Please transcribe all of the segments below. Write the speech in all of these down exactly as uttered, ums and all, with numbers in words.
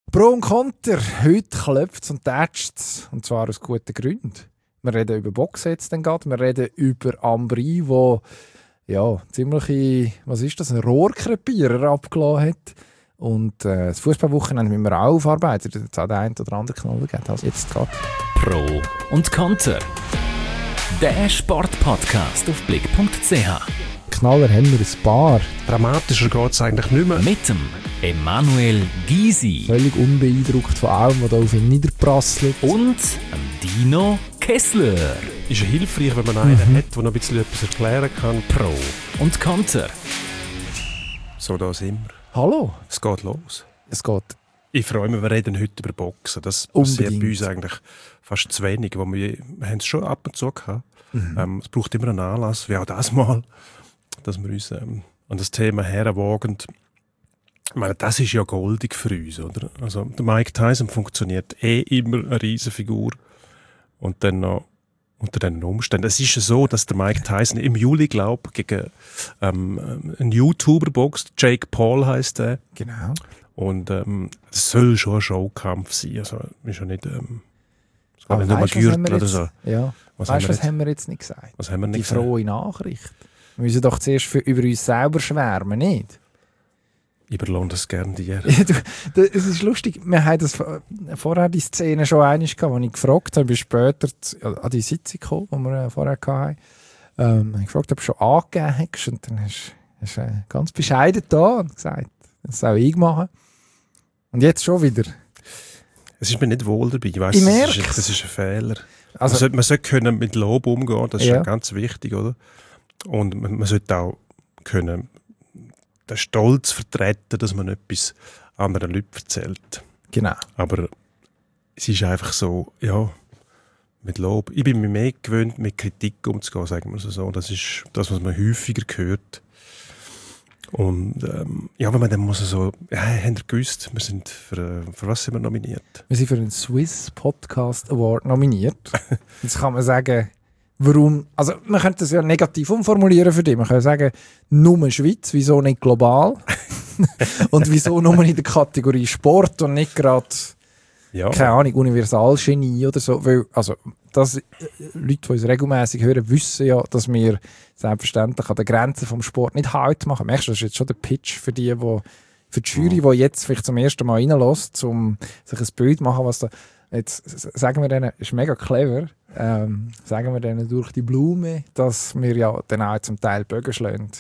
Pro und Konter. Heute klopft es und tätscht es. Und zwar aus guten Gründen. Wir reden über Boxen jetzt dann gerade. Wir reden über Ambry, wo ja, ziemliche, was ist das, ein Rohrkrepierer abgelassen hat. Und äh, das Fußballwochenende müssen wir auch aufarbeiten. Da hat es auch den einen oder anderen Knall gegeben. Also jetzt gerade. Pro und Konter. Der Sportpodcast auf blick punkt c h. Knaller haben wir ein paar. Dramatischer geht es eigentlich nicht mehr. Mit dem Emanuel Gysi. Völlig unbeeindruckt von allem, was da auf ihn niederprasselt. Und dem Dino Kessler. Ist ja hilfreich, wenn man einen Mhm. hat, der noch ein bisschen etwas erklären kann. Pro und Konter. So, da sind wir. Hallo, Es geht los. es geht. Ich freue mich, wir reden heute über Boxen. Das Unbedingt. passiert bei uns eigentlich fast zu wenig. Wo wir, wir haben es schon ab und zu gehabt. Mhm. Ähm, es braucht immer einen Anlass, wie auch das mal, dass wir uns ähm, an das Thema herwagen. Ich meine, das ist ja goldig für uns, oder? Also, der Mike Tyson funktioniert eh immer eine Riesenfigur. Und dann noch unter diesen Umständen. Es ist ja so, dass der Mike Tyson im Juli, glaube ich, gegen ähm, einen YouTuber boxt. Jake Paul heisst der. Genau. Und ähm, es soll schon ein Showkampf sein. Also, ist ja nicht, ähm, es geht Aber nicht nur weisst, was haben wir Gürtel oder jetzt- so. Ja. Was Weißt du, haben wir was jetzt? haben wir jetzt nicht gesagt? Was haben wir Die nicht gesagt? frohe Nachricht. Wir müssen doch zuerst für, über uns selber schwärmen, nicht? Ich überlohne das gerne dir. Ja, du, du, es ist lustig, wir haben das vor- vorher die Szene schon einmal gehabt, als ich gefragt habe, ich bin später zu- an die Sitzung gekommen, die wir äh, vorher hatten. Ähm, ich gefragt, ob du schon angegeben hast, und dann hast du äh, ganz bescheiden da und gesagt, das soll ich machen. Und jetzt schon wieder. Es ist mir nicht wohl dabei. Ich weiss, Ich das, merk's. ist, das ist ein Fehler. Also, man, sollte, man sollte können mit Lob umgehen, das ist Ja. ja ganz wichtig, oder? Und man, man sollte auch können den Stolz vertreten, dass man etwas anderen Leuten erzählt. genau. Aber es ist einfach so, ja, mit Lob. Ich bin mir mehr gewöhnt, mit Kritik umzugehen, sagen wir es so. Das ist das, was man häufiger hört. Und ähm, ja, wenn man dann muss so, ja, habt ihr gewusst, wir sind für, für was sind wir nominiert? Wir sind für den Swiss Podcast Award nominiert. Jetzt kann man sagen, warum. Also, man könnte das ja negativ umformulieren für dich. Man kann sagen, nur Schweiz, wieso nicht global? Und wieso nur in der Kategorie Sport und nicht gerade, Ja, keine Ahnung, Universalgenie oder so. Weil, also, das, äh, Leute, die uns regelmäßig hören, wissen ja, dass wir selbstverständlich an den Grenzen vom Sport nicht Halt machen. Merkst du, das ist jetzt schon der Pitch für die, die, für die Jury, die jetzt vielleicht zum ersten Mal reinlässt, um sich ein Bild zu machen, was da. Jetzt s- sagen wir denen, ist mega clever, ähm, sagen wir denen durch die Blume, dass wir ja dann auch zum Teil Bögen schlagen.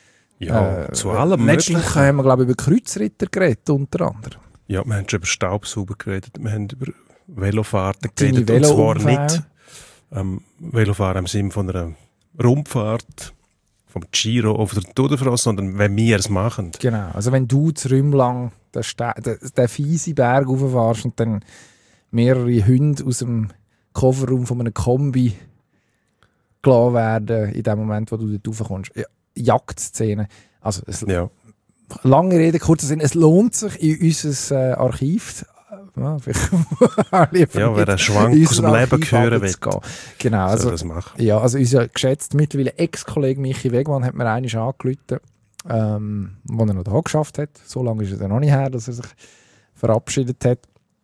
ja Äh, zu allem Letztens Möglichen. haben wir, glaube ich, über Kreuzritter geredet, unter anderem. Ja, wir haben schon über Staubsauber geredet, wir haben über Velofahrten Deine geredet. Und zwar Velounfälle. nicht ähm, Velofahren im Sinne von einer Rundfahrt, vom Giro oder der Tour de France, sondern wenn wir es machen. Genau, also wenn du zu Rümlang den, Ste- den, den fiesen Berg rauffährst und dann mehrere Hunde aus dem Kofferraum von einem Kombi gelassen werden, in dem Moment, wo du dort raufkommst. Ja, Jagdszene. Also, es, Ja. lange Rede, kurzer Sinn, es lohnt sich, in unser äh, Archiv, äh, ja, vielleicht Ja, wer einen Schwank in aus unser dem Leben Archiv hören will, runterzugehen. Genau, soll also, das machen. ja, also unser geschätzter, mittlerweile Ex-Kollege Michi Wegmann hat mir einmal angerufen, ähm, wo er noch da geschafft hat. So lange ist es ja noch nicht her, dass er sich verabschiedet hat.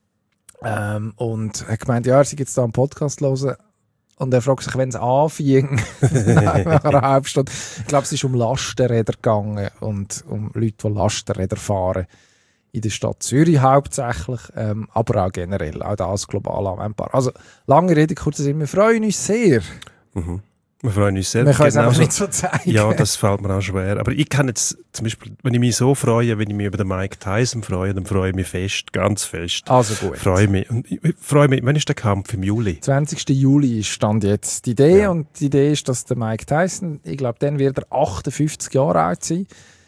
Ähm, und er hat gemeint, ja, er sei jetzt da einen Podcast hören. Und er fragt sich, wenn es anfing, nach einer halben Stunde. Ich glaube, es ist um Lastenräder gegangen und um Leute, die Lastenräder fahren. In der Stadt Zürich hauptsächlich, ähm, aber auch generell, auch das global anwendbar. Also, lange Rede, kurzer Sinn, wir freuen uns sehr. Mhm. Wir freuen uns sehr. Wir können es einfach Genauso- nicht so zeigen. Ja, das fällt mir auch schwer. Aber ich kann jetzt zum Beispiel, wenn ich mich so freue, wenn ich mich über den Mike Tyson freue, dann freue ich mich fest, ganz fest. Also gut. Freue mich. Und ich ich freue mich, wann ist der Kampf? Im Juli? zwanzigsten Juli stand jetzt die Idee Ja. und die Idee ist, dass der Mike Tyson, ich glaube, dann wird er achtundfünfzig Jahre alt sein.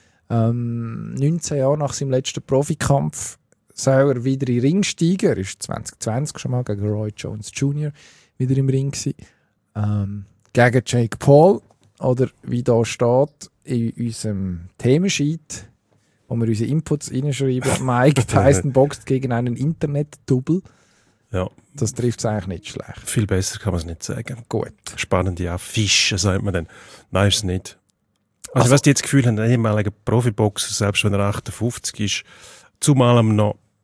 Ähm, neunzehn Jahre nach seinem letzten Profikampf soll er wieder in den Ring steigen. Er war zwanzig zwanzig schon mal gegen Roy Jones Junior wieder im Ring gewesen. Ähm, gegen Jake Paul, oder wie da steht in unserem Themensheet, wo wir unsere Inputs reinschreiben, Mike Tyson boxt gegen einen Internet-Double. Ja, Das trifft es eigentlich nicht schlecht. viel besser kann man es nicht sagen. Gut. Spannende Affische, sagt man dann. Nein, ist es nicht. Also, Also- was die jetzt das Gefühl haben, ein ehemaliger Profiboxer, selbst wenn er achtundfünfzig ist, zumal er noch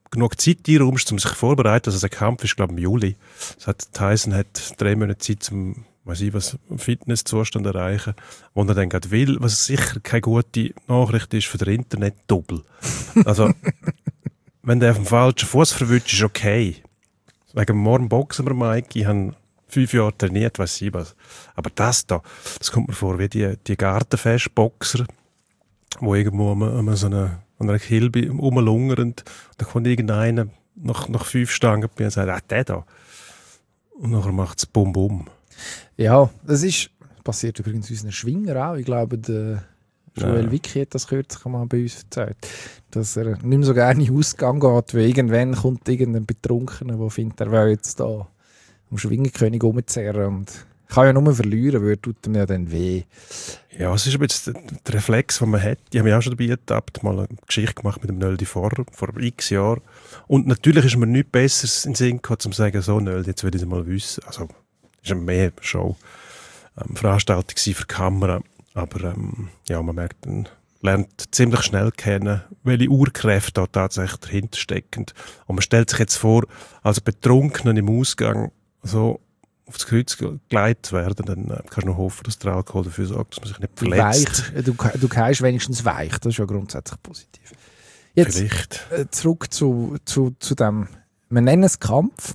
genug Zeit einräumst, um sich vorzubereiten. Also der Kampf ist, glaube ich, im Juli. Das hat, Tyson hat drei Monate Zeit, um weiß ich, was Fitnesszustand erreichen, wo er dann gerade will, was sicher keine gute Nachricht ist für den Internet-Double. Also, wenn der auf dem falschen Fuß verwünscht, ist okay. Wegen morgen boxen wir, Mike. Ich habe fünf Jahre trainiert, weiß ich was. Aber das da, das kommt mir vor wie die, die Gartenfest-Boxer, die irgendwo an, an so einer, an einer Kilbe rumlungern. Und da kommt irgendeiner nach, nach fünf Stangen bei mir und sagt, ah, der da. Und nachher macht es Bum Bum. Ja, das ist passiert übrigens unseren Schwinger auch. Ich glaube, der Joel ja. Wicki hat das kürzlich mal bei uns erzählt, dass er nicht mehr so gerne in den Ausgang geht, weil irgendwann kommt irgendein Betrunkener, der findet, er will jetzt da am Schwingerkönig rumzerren und kann ja nur verlieren, weil er tut ihm ja dann weh. Ja, es ist aber jetzt der, der Reflex, den man hat. Ich habe mich auch schon dabei ertappt, mal eine Geschichte gemacht mit dem Nöldi vor, vor x Jahren. Und natürlich ist mir nichts Besseres in den Sinn gekommen, um zu sagen, so Nöldi, jetzt will ich es mal wissen. Also, es war mehr Show, ähm, Veranstaltung für die Kamera. Aber ähm, ja, man merkt, man lernt ziemlich schnell kennen, welche Urkräfte da tatsächlich dahinter stecken. Und man stellt sich jetzt vor, als Betrunkenen im Ausgang so aufs Kreuz geleitet werden, dann äh, kannst du noch hoffen, dass der Alkohol dafür sorgt, dass man sich nicht verletzt. Weich, du du gehst wenigstens weich, das ist ja grundsätzlich positiv. Jetzt Vielleicht. Äh, zurück zu, zu, zu dem, wir nennen es Kampf.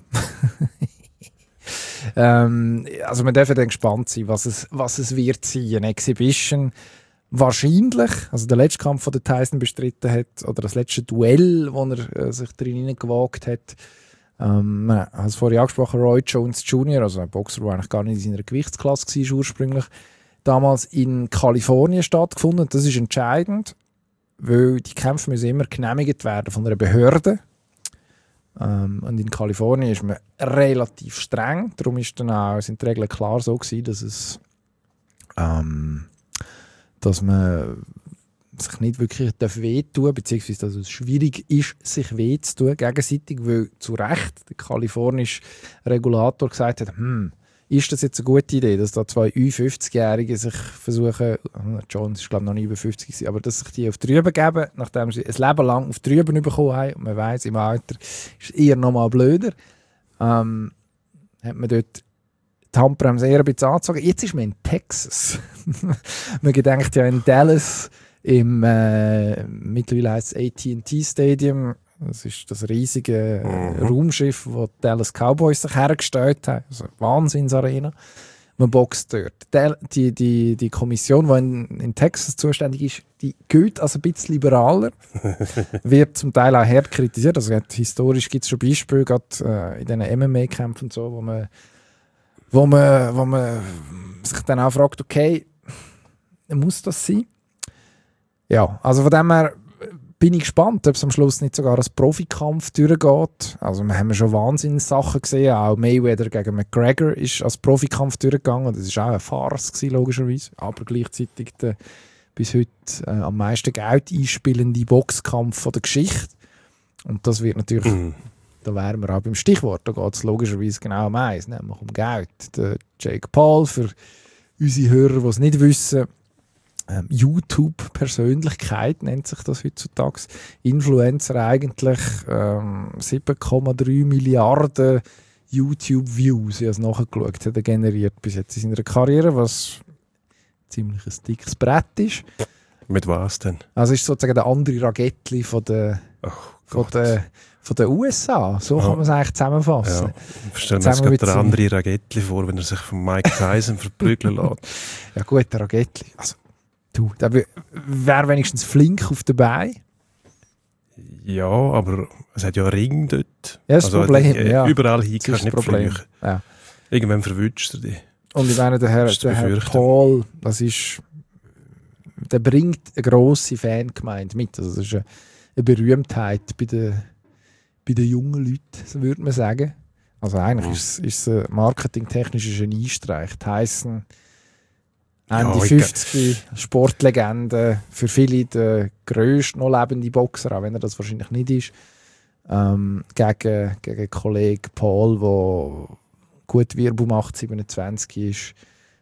ähm, also man darf dann gespannt sein, was es, was es wird sein. Eine Exhibition wahrscheinlich, also der letzte Kampf, den der Tyson bestritten hat, oder das letzte Duell, wo er äh, sich drin gewagt hat. Ähm, man hat es vorhin angesprochen, Roy Jones Junior, also ein Boxer, der eigentlich gar nicht in seiner Gewichtsklasse war ursprünglich, damals in Kalifornien stattgefunden. Das ist entscheidend, weil die Kämpfe müssen immer genehmigt werden von einer Behörde. Ähm, und in Kalifornien ist man relativ streng. Darum ist dann auch, sind die Regeln klar so gewesen, dass es ähm, dass man sich nicht wirklich wehtun darf, beziehungsweise dass es schwierig ist, sich weh zu tun gegenseitig, weil zu Recht der kalifornische Regulator gesagt hat, hm, ist das jetzt eine gute Idee, dass da zwei Ü fünfzig-Jährige sich versuchen, Jones ist glaube ich noch nie über fünfzig gewesen, aber dass sich die auf die Rüben geben, nachdem sie ein Leben lang auf die Rüben bekommen haben, und man weiss, im Alter ist es eher noch mal blöder, ähm, hat man dort die Handbremse eher ein bisschen angezogen. Jetzt ist man in Texas. Man gedenkt ja in Dallas im äh, mittlerweile heisst es A T and T Stadium. Das ist das riesige äh, mhm. Raumschiff, das die Dallas Cowboys sich hergestellt haben. Also eine Wahnsinnsarena. Man boxt dort. Die, die, die Kommission, die in, in Texas zuständig ist, die gilt als ein bisschen liberaler. Wird zum Teil auch hart kritisiert. Also historisch gibt es schon Beispiele, gerade äh, in diesen M M A-Kämpfen, so, wo man, wo, man, wo man sich dann auch fragt, okay, muss das sein? Ja, also von dem her bin ich gespannt, ob es am Schluss nicht sogar als Profikampf durchgeht. Also wir haben schon Wahnsinnssachen gesehen, auch Mayweather gegen McGregor ist als Profikampf durchgegangen. Das war auch eine Farce gewesen, logischerweise, aber gleichzeitig der bis heute äh, am meisten Geld einspielende Boxkampf von der Geschichte. Und das wird natürlich, mm. da wären wir auch beim Stichwort, da geht es logischerweise genau um eins, nämlich um Geld. Der Jake Paul, für unsere Hörer, die es nicht wissen, Ähm, YouTube-Persönlichkeit nennt sich das heutzutage. Influencer eigentlich ähm, sieben Komma drei Milliarden YouTube-Views, ich habe es nachgeschaut, hat er generiert bis jetzt in seiner Karriere, was ziemlich ein dickes Brett ist. Mit was denn? Also ist sozusagen der andere Ragettli von der, oh, von der, von der U S A. So oh. kann man es eigentlich zusammenfassen. Ja. Ich stelle mir jetzt gerade der andere Ragettli vor, wenn er sich von Mike Tyson verprügeln lässt. Ja gut, der Ragettli. Also, du, der wäre wenigstens flink auf den Beinen. Ja, aber es hat ja einen Ring dort. Ja, das also, Problem, äh, ja. Überall hin kannst du nicht Problem. fliegen. Ja. Irgendwann verwünscht er dich. Und ich meine, der Herr, der Herr Paul, das ist, der bringt eine grosse Fangemeinde mit. Also das ist eine, eine Berühmtheit bei den, bei den jungen Leuten, so würde man sagen. Also eigentlich mhm. ist, ist es ein marketingtechnischer Geniestreich. Tyson, Ende ja, fünfzig, Sportlegende, für viele der grösste noch lebende Boxer, auch wenn er das wahrscheinlich nicht ist. Ähm, gegen, gegen Kollegen Paul, der gut Wirbel macht, siebenundzwanzig ist.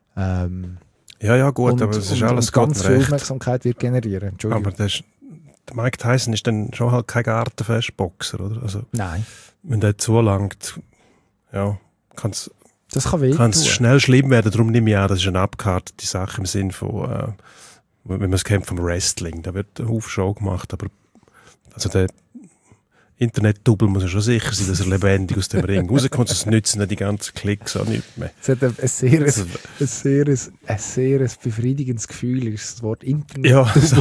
Ähm, ja, ja, gut, und, aber es ist und, alles und ganz viel recht. Aufmerksamkeit wird generieren. Aber das ist, Mike Tyson ist dann schon halt kein Gartenfestboxer, oder? Also, Nein. wenn der zulangt, ja, kann es Das kann wehtun. schnell schlimm werden. Darum nehme ich an, das ist eine abgekartete Sache im Sinn von, äh, wenn man es kennt vom Wrestling, da wird eine Show gemacht, aber also der Internet-Double muss ja schon sicher sein, dass er lebendig aus dem Ring rauskommt, sonst nützen dann die ganzen Klicks auch nicht mehr. Es hat ein, ein sehr, ein, ein sehr, ein sehr ein befriedigendes Gefühl, ist das Wort Internet. Ja, das,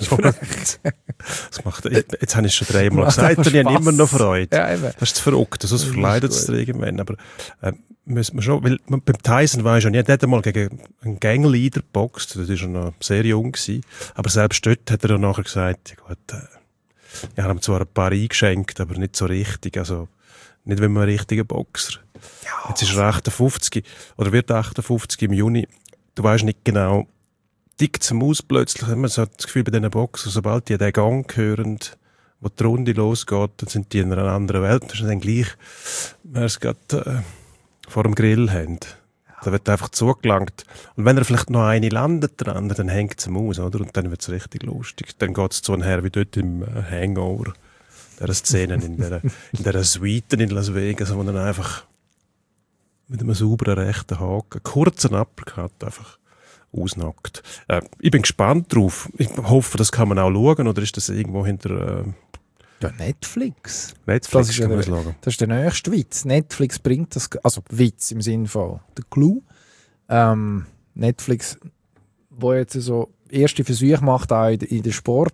das macht, jetzt habe ich es schon dreimal gesagt und ich habe immer noch Freude. Ja, eben. Das ist zu verrückt, sonst verleidet es dir irgendwann. Aber äh, müssen wir schon, weil man, beim Tyson war ich schon, er hat einmal gegen einen Gangleader geboxt, das war schon noch sehr jung gewesen, aber selbst dort hat er dann nachher gesagt, ja gut, äh, ich habe ihm zwar ein paar eingeschenkt, aber nicht so richtig, also nicht wie ein richtiger Boxer. Ja, jetzt ist er achtundfünfzig oder wird achtundfünfzig im Juni. Du weißt nicht genau, dick zum Aus plötzlich, hat man so das Gefühl bei diesen Boxern, sobald die den Gang hören, wo die Runde losgeht, dann sind die in einer anderen Welt. Das ist dann gleich, wenn sie gerade äh, vor dem Grill haben. Da wird einfach zugelangt. Und wenn er vielleicht noch eine landet dran, dann hängt es ihm aus, oder? Und dann wird es richtig lustig. Dann geht es so her wie dort im äh, Hangover. Dieser Szene in dieser, in dieser Suite in Las Vegas, wo dann einfach mit einem sauberen rechten Haken, einen kurzen Uppercut einfach ausnockt. Äh, ich bin gespannt drauf. Ich hoffe, das kann man auch schauen, oder ist das irgendwo hinter... Äh, Ja, Netflix. Netflix das ist, kann ja man der, schauen. das ist der nächste Witz. Netflix bringt das, also Witz im Sinne von der Clou. Ähm, Netflix, wo jetzt so erste Versuche macht, auch in der, in der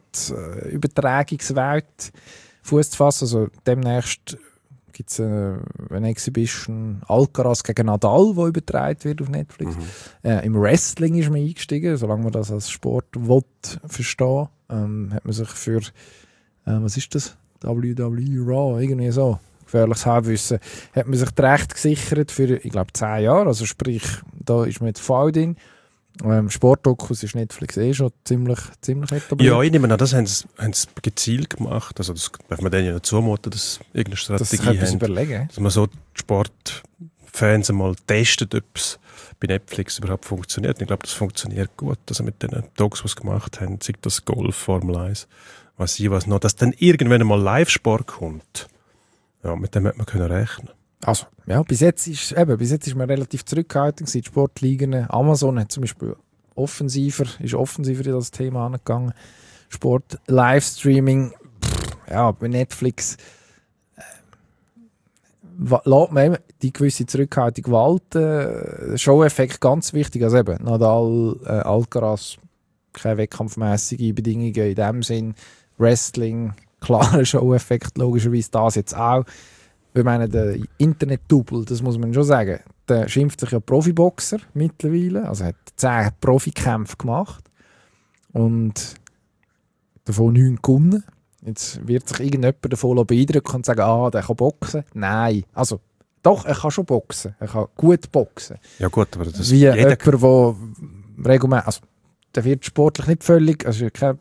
Sportübertragungswelt Fuß zu fassen. Also demnächst gibt es eine, eine Exhibition Alcaraz gegen Nadal, die übertragen wird auf Netflix. Mhm. Äh, Im Wrestling ist man eingestiegen, solange man das als Sport will, verstehen, ähm, hat man sich für Äh, was ist das? W W E Raw, irgendwie so. Gefährliches Halbwissen. Hat man sich die Rechte gesichert für, ich glaube, zehn Jahre. Also sprich, da ist man jetzt voll drin. Ähm, Sportdokus ist Netflix eh schon ziemlich, ziemlich etabliert. Ja, ich nehme an, das haben sie, haben sie gezielt gemacht. Also das darf man denen ja nicht zumuten, dass irgendeine Strategie das haben. Überlegen. Dass man so die Sportfans einmal testet, ob es bei Netflix überhaupt funktioniert. Ich glaube, das funktioniert gut. Also mit den Docs, die sie gemacht haben, sei das Golf, Formel eins, was ich was noch, dass dann irgendwann einmal Live-Sport kommt. Ja, mit dem hätte man können rechnen. Also, ja, bis jetzt ist, eben, bis jetzt ist man relativ zurückgehalten gewesen. Die Sportligen. Amazon hat zum Beispiel offensiver, ist offensiver in das Thema angegangen. Sport, Livestreaming, pff, ja, bei Netflix äh, lässt man eben die gewisse Zurückhaltung walten. Show-Effekt ganz wichtig, also eben, Nadal, äh, Alcaraz, keine wettkampfmäßigen Bedingungen in dem Sinn. Wrestling, klarer Show-Effekt, logischerweise das jetzt auch. Ich meine, der Internet-Double, das muss man schon sagen, der schimpft sich ja Profiboxer mittlerweile, also hat zehn Profikämpfe gemacht und davon neun gewonnen. Jetzt wird sich irgendjemand davon beeindrucken und sagen, ah, der kann boxen. Nein, also doch, er kann schon boxen, er kann gut boxen. Ja gut, aber das... Wie jemand, der regelmäßig... Also, der wird sportlich nicht völlig, also kein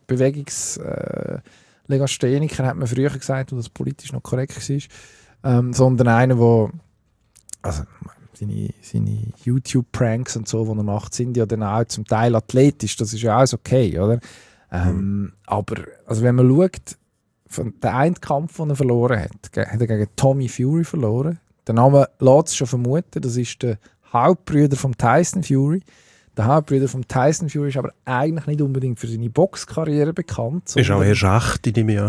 Bewegungslegastheniker, äh, hat man früher gesagt, wo das politisch noch korrekt war, ähm, sondern einer, der, also seine, seine YouTube-Pranks und so, die er macht, sind ja dann auch zum Teil athletisch, das ist ja alles okay, oder? Ähm, mhm. Aber also wenn man schaut, von der einen Kampf, den er verloren hat, hat er gegen Tommy Fury verloren. Der Name lässt es schon vermuten, das ist der Hauptbrüder von Tyson Fury. Der Hauptbruder von Tyson Fury ist aber eigentlich nicht unbedingt für seine Boxkarriere bekannt. Ist auch eher Schacht, nehme ich an.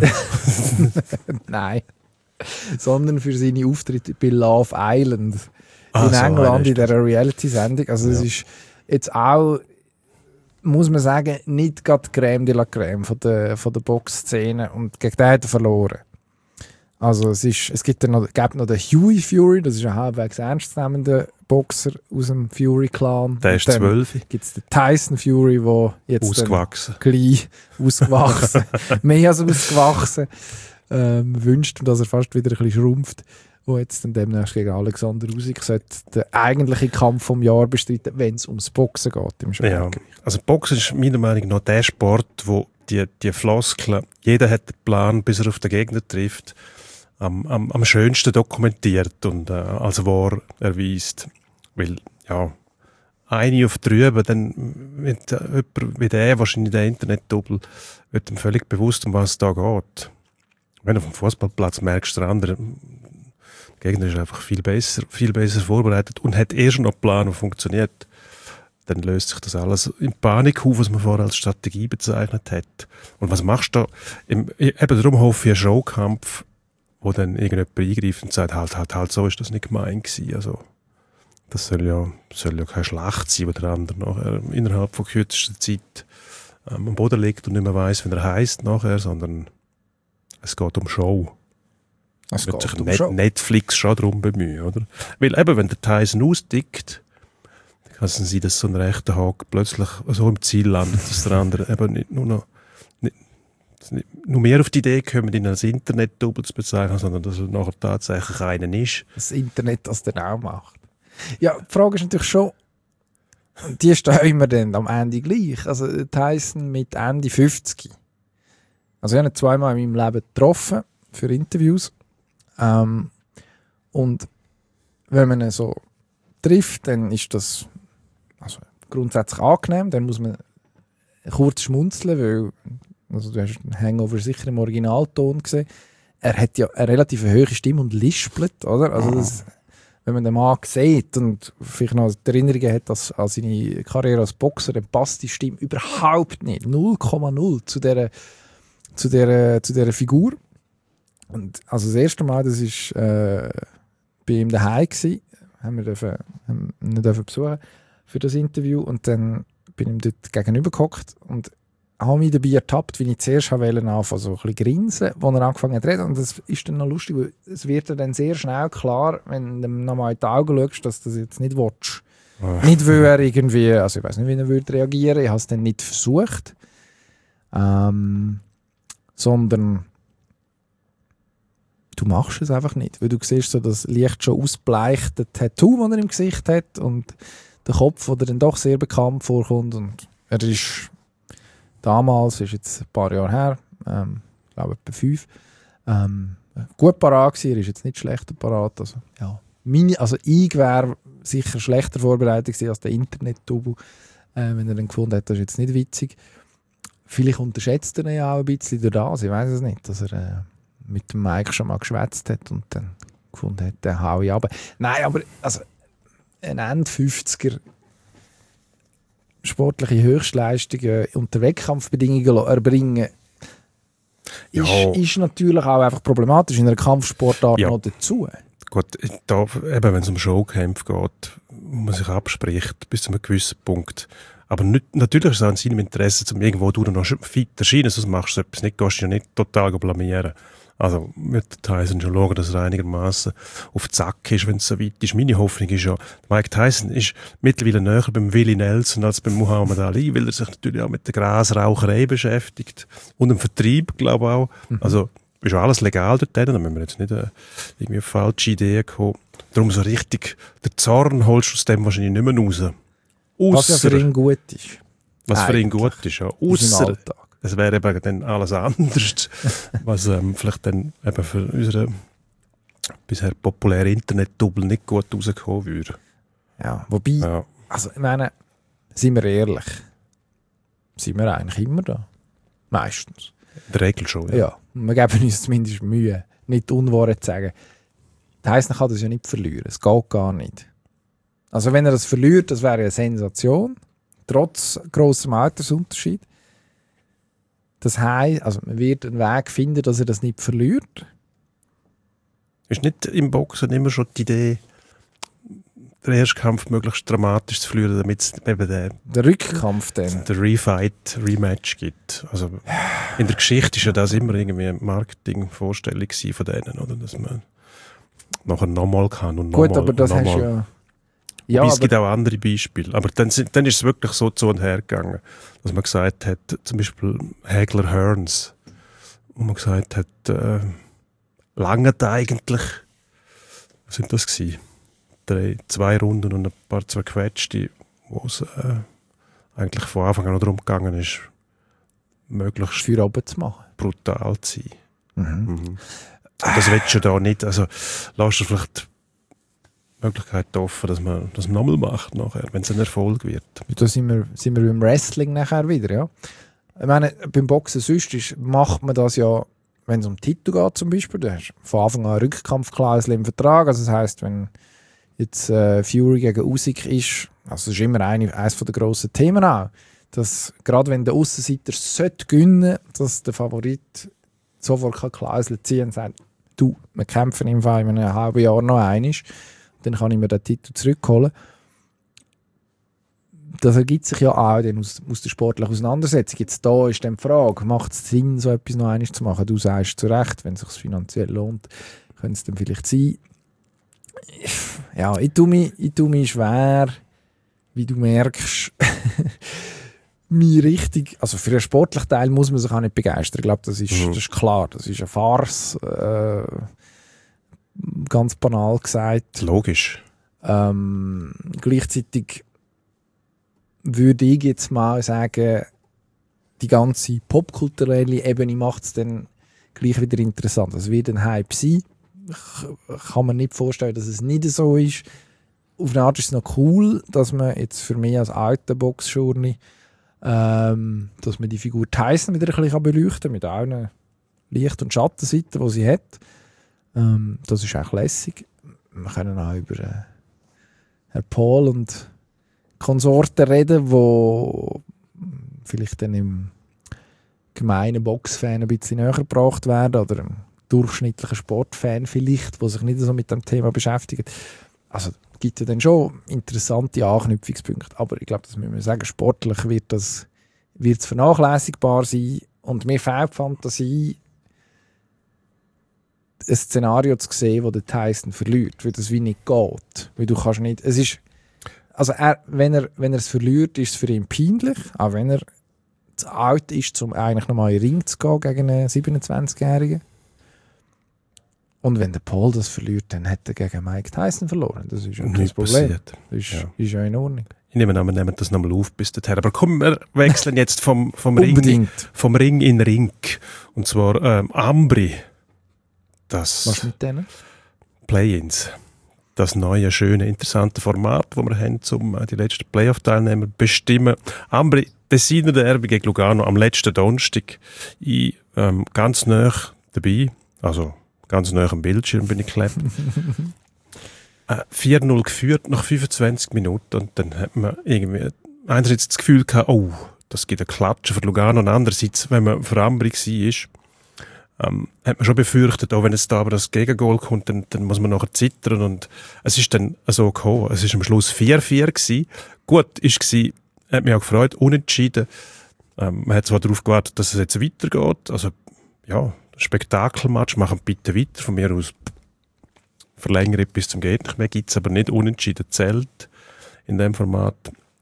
Nein. Sondern für seine Auftritte bei Love Island Ah, in so, England, in dieser Reality-Sendung. Also es ja. ist jetzt auch, muss man sagen, nicht gerade Crème de la Crème von der, von der Boxszene. Und gegen den hat er verloren. Also es, ist, es gibt, noch, gibt noch den Hughie Fury, das ist ein halbwegs ernstzunehmender Boxer aus dem Fury-Clan. Der ist zwölf. Dann gibt es den Tyson Fury, der jetzt ausgewachsen. Gleich ausgewachsen, mehr als ausgewachsen, ähm, wünscht, dass er fast wieder ein bisschen schrumpft, wo jetzt dann demnächst gegen Alexander Usyk sollte den eigentlichen Kampf vom Jahr bestreiten, wenn es ums Boxen geht im Schwergewicht. Ja. Also Boxen ist meiner Meinung nach der Sport, wo die, die Floskeln, jeder hat den Plan, bis er auf den Gegner trifft, am, am, am schönsten dokumentiert und äh, als wahr erweist. Weil, ja, eine auf drüben, dann wird jemand wie der, wahrscheinlich der Internet-Double, wird ihm völlig bewusst, um was es da geht. Wenn du auf dem Fußballplatz merkst, der andere, der Gegner ist einfach viel besser, viel besser vorbereitet und hat eh schon noch einen Plan, der funktioniert, dann löst sich das alles in Panik auf, was man vorher als Strategie bezeichnet hat. Und was machst du da? Im, eben darum hoffe ich einen Showkampf, wo dann irgendjemand eingreift und sagt, halt, halt, halt, so ist das nicht gemeint gewesen. Also, das soll ja, soll ja keine Schlacht sein, wo der andere nachher innerhalb von kürzester Zeit ähm, am Boden liegt und nicht mehr weiss, wie er heisst nachher, sondern es geht um Show. Es wird geht sich um Net- Show. Netflix schon darum bemühen, oder? Weil eben, wenn der Tyson ausdickt, dann kann es sein, dass so ein rechter Haken plötzlich so im Ziel landet, dass der andere eben nicht nur noch nicht, nicht, nur mehr auf die Idee kommen, ihn als Internet-Double zu bezeichnen, sondern dass er nachher tatsächlich einen ist. Das Internet das dann auch macht. Ja, die Frage ist natürlich schon, die stehen immer dann am Ende gleich. Also Tyson mit Ende fünfzig. Also ich habe ihn zweimal in meinem Leben getroffen für Interviews. Ähm, und wenn man ihn so trifft, dann ist das also grundsätzlich angenehm. Dann muss man kurz schmunzeln, weil also du hast den Hangover sicher im Originalton gesehen. Er hat ja eine relativ hohe Stimme und lispelt, oder? Also das, wenn man den Mann sieht und vielleicht noch die Erinnerungen hat dass, an seine Karriere als Boxer, dann passt die Stimme überhaupt nicht. null Komma null zu dieser, zu dieser, zu dieser Figur. Und also das erste Mal, das war äh, bei ihm daheim gewesen, haben wir dürfen, haben ihn dürfen besuchen für das Interview und dann bin ich ihm dort gegenüber gehockt und habe mich dabei ertappt, wie ich zuerst anfangen wollte, so ein bisschen grinsen, als er angefangen hat zu reden. Und das ist dann noch lustig, weil es wird dir dann sehr schnell klar, wenn du nochmal in die Augen schaust, dass du das jetzt nicht willst. Oh. Nicht, weil er irgendwie, also ich weiß nicht, wie er würde reagieren, ich habe es dann nicht versucht, ähm, sondern du machst es einfach nicht, weil du siehst so das leicht schon ausbleichte Tattoo, das er im Gesicht hat und der Kopf, der dann doch sehr bekannt vorkommt und er ist damals, ist jetzt ein paar Jahre her, ähm, ich glaube etwa fünf, ähm, gut parat gewesen, er ist jetzt nicht schlechter parat, also, ja. Meine, also ich wäre sicher schlechter vorbereitet gewesen als der Internet-Double, äh, wenn er dann gefunden hat, das ist jetzt nicht witzig. Vielleicht unterschätzt er ihn ja auch ein bisschen durch das, ich weiß es nicht, dass er äh, mit dem Mike schon mal geschwätzt hat und dann gefunden hat, den hau ich runter. Nein, aber also, ein Ende fünfziger sportliche Höchstleistungen unter Wettkampfbedingungen erbringen, ja. ist, ist natürlich auch einfach problematisch in einer Kampfsportart ja. noch dazu. Gut, da, eben, wenn es um Showkämpfe geht, wo man sich abspricht, bis zu einem gewissen Punkt. Aber nicht, natürlich ist es auch in seinem Interesse, um irgendwo durch noch fit erscheinen, sonst machst du etwas nicht, gehst du ja nicht total blamieren. Also mit Tyson schon schauen, dass er einigermaßen auf den Zack ist, wenn es so weit ist. Meine Hoffnung ist ja, Mike Tyson ist mittlerweile näher beim Willie Nelson als beim Muhammad Ali, weil er sich natürlich auch mit der Grasraucherei beschäftigt und dem Vertrieb, glaube ich auch. Mhm. Also ist ja alles legal dort, da müssen wir jetzt nicht äh, irgendwie auf falsche Ideen kommen. Darum so richtig, der Zorn holst du aus dem wahrscheinlich nicht mehr raus. Was ja für ihn gut ist. Was für ihn gut ist, ja. Ausser, Alltag. es wäre eben dann alles anders, was ähm, vielleicht dann eben für unsere bisher populäre Internet-Double nicht gut rausgekommen würde. Ja, wobei, ja. also ich meine, sind wir ehrlich, sind wir eigentlich immer da. Meistens. In der Regel schon, ja. Ja, wir geben uns zumindest Mühe, nicht die Unwahrheit zu sagen. Das heisst, man kann das ja nicht verlieren, es geht gar nicht. Also wenn er das verliert, das wäre eine Sensation, trotz grossem Altersunterschied. Das heisst, also man wird einen Weg finden, dass er das nicht verliert. Ist nicht im Boxen immer schon die Idee, den ersten Kampf möglichst dramatisch zu verlieren, damit es eben den, der Rückkampf dann. den Refight, Rematch gibt? Also in der Geschichte ist ja das immer irgendwie eine Marketingvorstellung von denen, oder? Dass man nachher nochmal kann und nochmal. Gut, aber das hast ja... Ja, es gibt auch andere Beispiele. Aber dann, dann ist es wirklich so zu und her gegangen, dass man gesagt hat, zum Beispiel Hagler Hearns, wo man gesagt hat, äh, lange eigentlich, was sind das gewesen? Drei, zwei Runden und ein paar zerquetschte, wo es äh, eigentlich von Anfang an noch darum gegangen ist, möglichst für oben zu machen. Brutal zu sein. Mhm. Mhm. Und Ah. das willst du da nicht. Also, lass dir vielleicht Möglichkeit offen, dass man das nochmal macht, nachher, wenn es ein Erfolg wird. Da sind wir, sind wir beim Wrestling nachher wieder, ja. Ich meine, beim Boxen sonst ist, macht man das ja, wenn es um Titel geht zum Beispiel, du hast von Anfang an eine Rückkampfklausel im Vertrag, also das heisst, wenn jetzt äh, Fury gegen Usyk ist, also das ist immer eine, eines der grossen Themen auch, dass gerade wenn der Aussenseiter sollte gewinnen, dass der Favorit sofort eine Klausel ziehen kann und sagt, du, wir kämpfen im Fall in einem halben Jahr noch einmal, dann kann ich mir den Titel zurückholen. Das ergibt sich ja auch dann aus, aus der sportlichen Auseinandersetzung. Jetzt da ist dann die Frage, macht es Sinn, so etwas noch einmal zu machen? Du sagst zu Recht, wenn es sich finanziell lohnt, könnte es dann vielleicht sein. Ja, ich tue mich, ich tue mich schwer, wie du merkst, mich richtig, also für den sportlichen Teil muss man sich auch nicht begeistern. Ich glaube, das ist, mhm. das ist klar. Das ist eine Farce, äh, ganz banal gesagt. Logisch. Ähm, gleichzeitig würde ich jetzt mal sagen, die ganze popkulturelle Ebene macht es dann gleich wieder interessant. Es wird ein Hype sein. Ich kann mir nicht vorstellen, dass es nicht so ist. Auf eine Art ist es noch cool, dass man jetzt für mich als alter Boxschurni ähm, dass man die Figur Tyson wieder ein bisschen beleuchten kann, mit allen Licht- und Schattenseiten, die sie hat. Ähm, das ist auch lässig. Wir können auch über äh, Herrn Paul und Konsorten reden, die vielleicht dann im gemeinen Boxfan ein bisschen näher gebracht werden oder im durchschnittlichen Sportfan vielleicht, der sich nicht so mit dem Thema beschäftigt. Also es gibt ja dann schon interessante Anknüpfungspunkte, aber ich glaube, das müssen wir sagen, sportlich wird das wird's vernachlässigbar sein und mir fehlt die Fantasie, ein Szenario zu sehen, wo der Tyson verliert, weil das wie nicht geht. Weil du kannst nicht, es ist, also er, wenn er wenn er es verliert, ist es für ihn peinlich, auch wenn er zu alt ist, um eigentlich nochmal in den Ring zu gehen gegen einen siebenundzwanzigjährigen. Und wenn der Paul das verliert, dann hat er gegen Mike Tyson verloren. Das ist ja kein Problem. Passiert. Das ist ja. ist ja in Ordnung. Ich nehme an, wir nehmen das nochmal auf bis dahin. Aber komm, wir wechseln jetzt vom, vom, Ring, vom Ring in Ring. Und zwar ähm, Ambri. Das Was mit denen? Play-ins. Das neue, schöne, interessante Format, das wir haben, um die letzten Playoff-Teilnehmer zu bestimmen. Ambri, Tessiner Derby gegen Lugano am letzten Donnerstag. Ich ähm, ganz nah dabei. Also ganz nah am Bildschirm bin ich geklebt. äh, vier null geführt nach fünfundzwanzig Minuten. Und dann hat man irgendwie einerseits das Gefühl gehabt, oh, das gibt ein Klatschen für Lugano. Und andererseits, wenn man für Ambri war, Ähm, hat man schon befürchtet, auch wenn es da aber das Gegengol kommt, dann, dann muss man nachher zittern und es ist dann so gekommen. Es ist am Schluss vier vier gewesen. Gut, ist gewesen, hat mich auch gefreut, unentschieden. Ähm, man hat zwar darauf gewartet, dass es jetzt weitergeht, also ja, Spektakelmatch, machen bitte weiter, von mir aus verlängert bis zum geht nicht mehr, gibt es aber nicht unentschieden zählt in dem Format.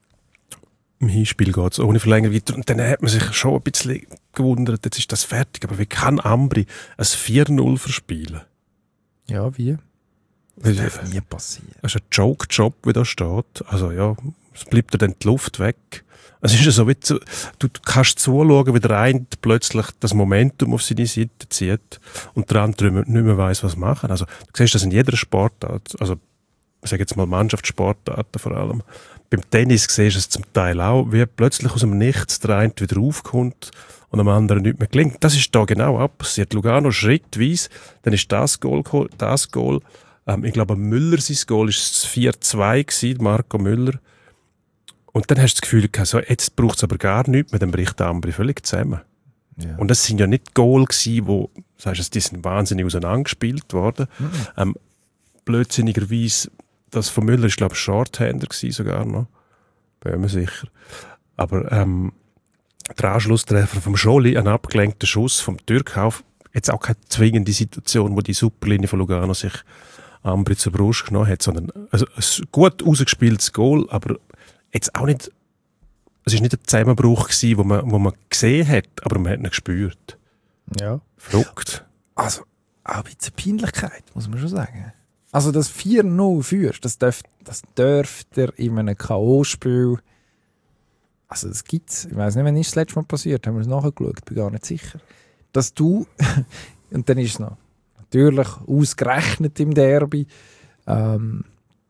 Im Hinspiel geht es ohne Verlängerung weiter. Und dann hat man sich schon ein bisschen gewundert, jetzt ist das fertig. Aber wie kann Ambri ein vier null verspielen? Ja, wie? Das darf nie passieren. Das ist ein Joke-Job, wie da steht. Also ja, es bleibt dir dann die Luft weg. Es ist ja so, wie du, du kannst zuschauen, wie der eine plötzlich das Momentum auf seine Seite zieht und der andere nicht mehr weiss, was machen. Also du siehst das in jeder Sportart. Also ich sage jetzt mal Mannschaftssportarten vor allem. Beim Tennis siehst du es zum Teil auch, wie plötzlich aus dem Nichts der eine wieder aufkommt und dem anderen nicht mehr gelingt. Das ist da genau auch passiert. Lugano schrittweise, dann ist das Goal geholt, das Goal. Ähm, ich glaube, Müller, sein Goal war das vier zwei gewesen, Marco Müller. Und dann hast du das Gefühl gehabt, so, jetzt braucht es aber gar nichts mehr, dann bricht der Ambri völlig zusammen. Ja. Und das sind ja nicht Goal gewesen, wo, sagst du, die sind wahnsinnig auseinandergespielt worden. Mhm. Ähm, blödsinnigerweise, das von Müller ist, glaube ich, Shorthander gewesen sogar noch. Bin mir sicher. Aber ähm, der Anschlusstreffer vom Scholi, ein abgelenkter Schuss vom Türkauf, jetzt auch keine zwingende Situation, wo die Superlinie von Lugano sich Ambri zur Brust genommen hat, sondern also, ein gut ausgespieltes Goal, aber jetzt auch nicht, es war nicht ein Zusammenbruch gewesen, wo man, wo man gesehen hat, aber man hat ihn gespürt. Ja. Verrückt. Also, auch ein bisschen Peinlichkeit, muss man schon sagen. Also das vier null führst, das dürft, das dürft ihr in einem K O-Spiel, also das gibt's, ich weiss nicht, wann ist das letzte Mal passiert, haben wir es nachgeschaut, bin gar nicht sicher, dass du, und dann ist es noch natürlich ausgerechnet im Derby, ähm,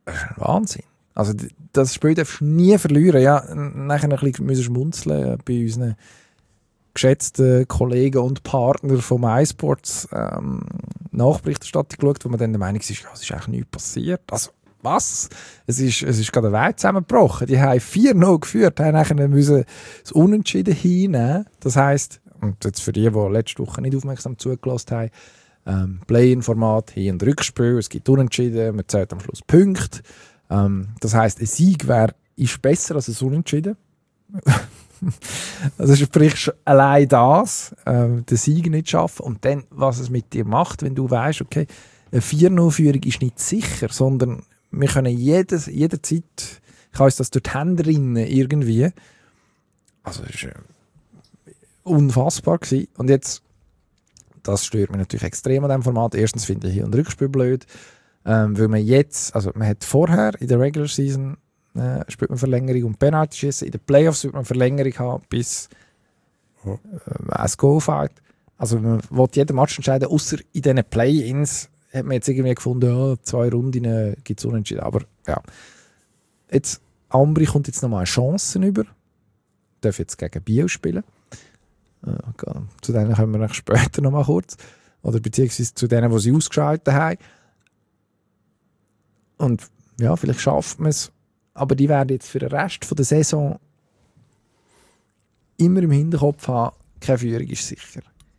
Das ist ein Wahnsinn. Also das Spiel darfst du nie verlieren. Ja, nachher ein bisschen müssen schmunzeln bei unseren geschätzten Kollegen und Partner vom iSports ähm, Nachberichterstattung geschaut, wo man dann der Meinung ist, ja, es ist eigentlich nichts passiert. Also was? Es ist, es ist gerade eine Welt zusammengebrochen. Die haben vier null geführt, haben nachher müssen das Unentschieden hinnehmen. Das heisst, und jetzt für die, die letzte Woche nicht aufmerksam zugelassen haben, ähm, Play-in-Format, Hin- und Rückspiel, es gibt Unentschieden, man zählt am Schluss Punkte. Ähm, das heisst, ein Sieg wäre ist besser als ein Unentschieden. Also sprich schon allein das, ähm, den Sieg nicht schaffen und dann, was es mit dir macht, wenn du weißt, okay, eine vier null-Führung ist nicht sicher, sondern wir können jedes, jederzeit, kann uns das durch die Hände rinnen irgendwie. Also das war äh, unfassbar gewesen. Und jetzt, das stört mich natürlich extrem an diesem Format. Erstens finde ich Hin- und Rückspiel blöd, ähm, weil man jetzt, also man hat vorher in der Regular Season Äh, spielt man Verlängerung und Penalty schießen. In den Playoffs wird man Verlängerung haben bis äh, ein Goal fällt. Also man will jeden Match entscheiden, außer in diesen Play-Ins hat man jetzt irgendwie gefunden, ja, zwei Runden gibt es unentschieden. Aber ja, jetzt Ambri kommt jetzt nochmal eine Chance über. Darf jetzt gegen Biel spielen. Äh, okay. Zu denen kommen wir später nochmal kurz. Oder beziehungsweise zu denen, die sie ausgeschaltet haben. Und ja, vielleicht schafft man es. Aber die werden jetzt für den Rest der Saison immer im Hinterkopf haben, keine Führung ist sicher.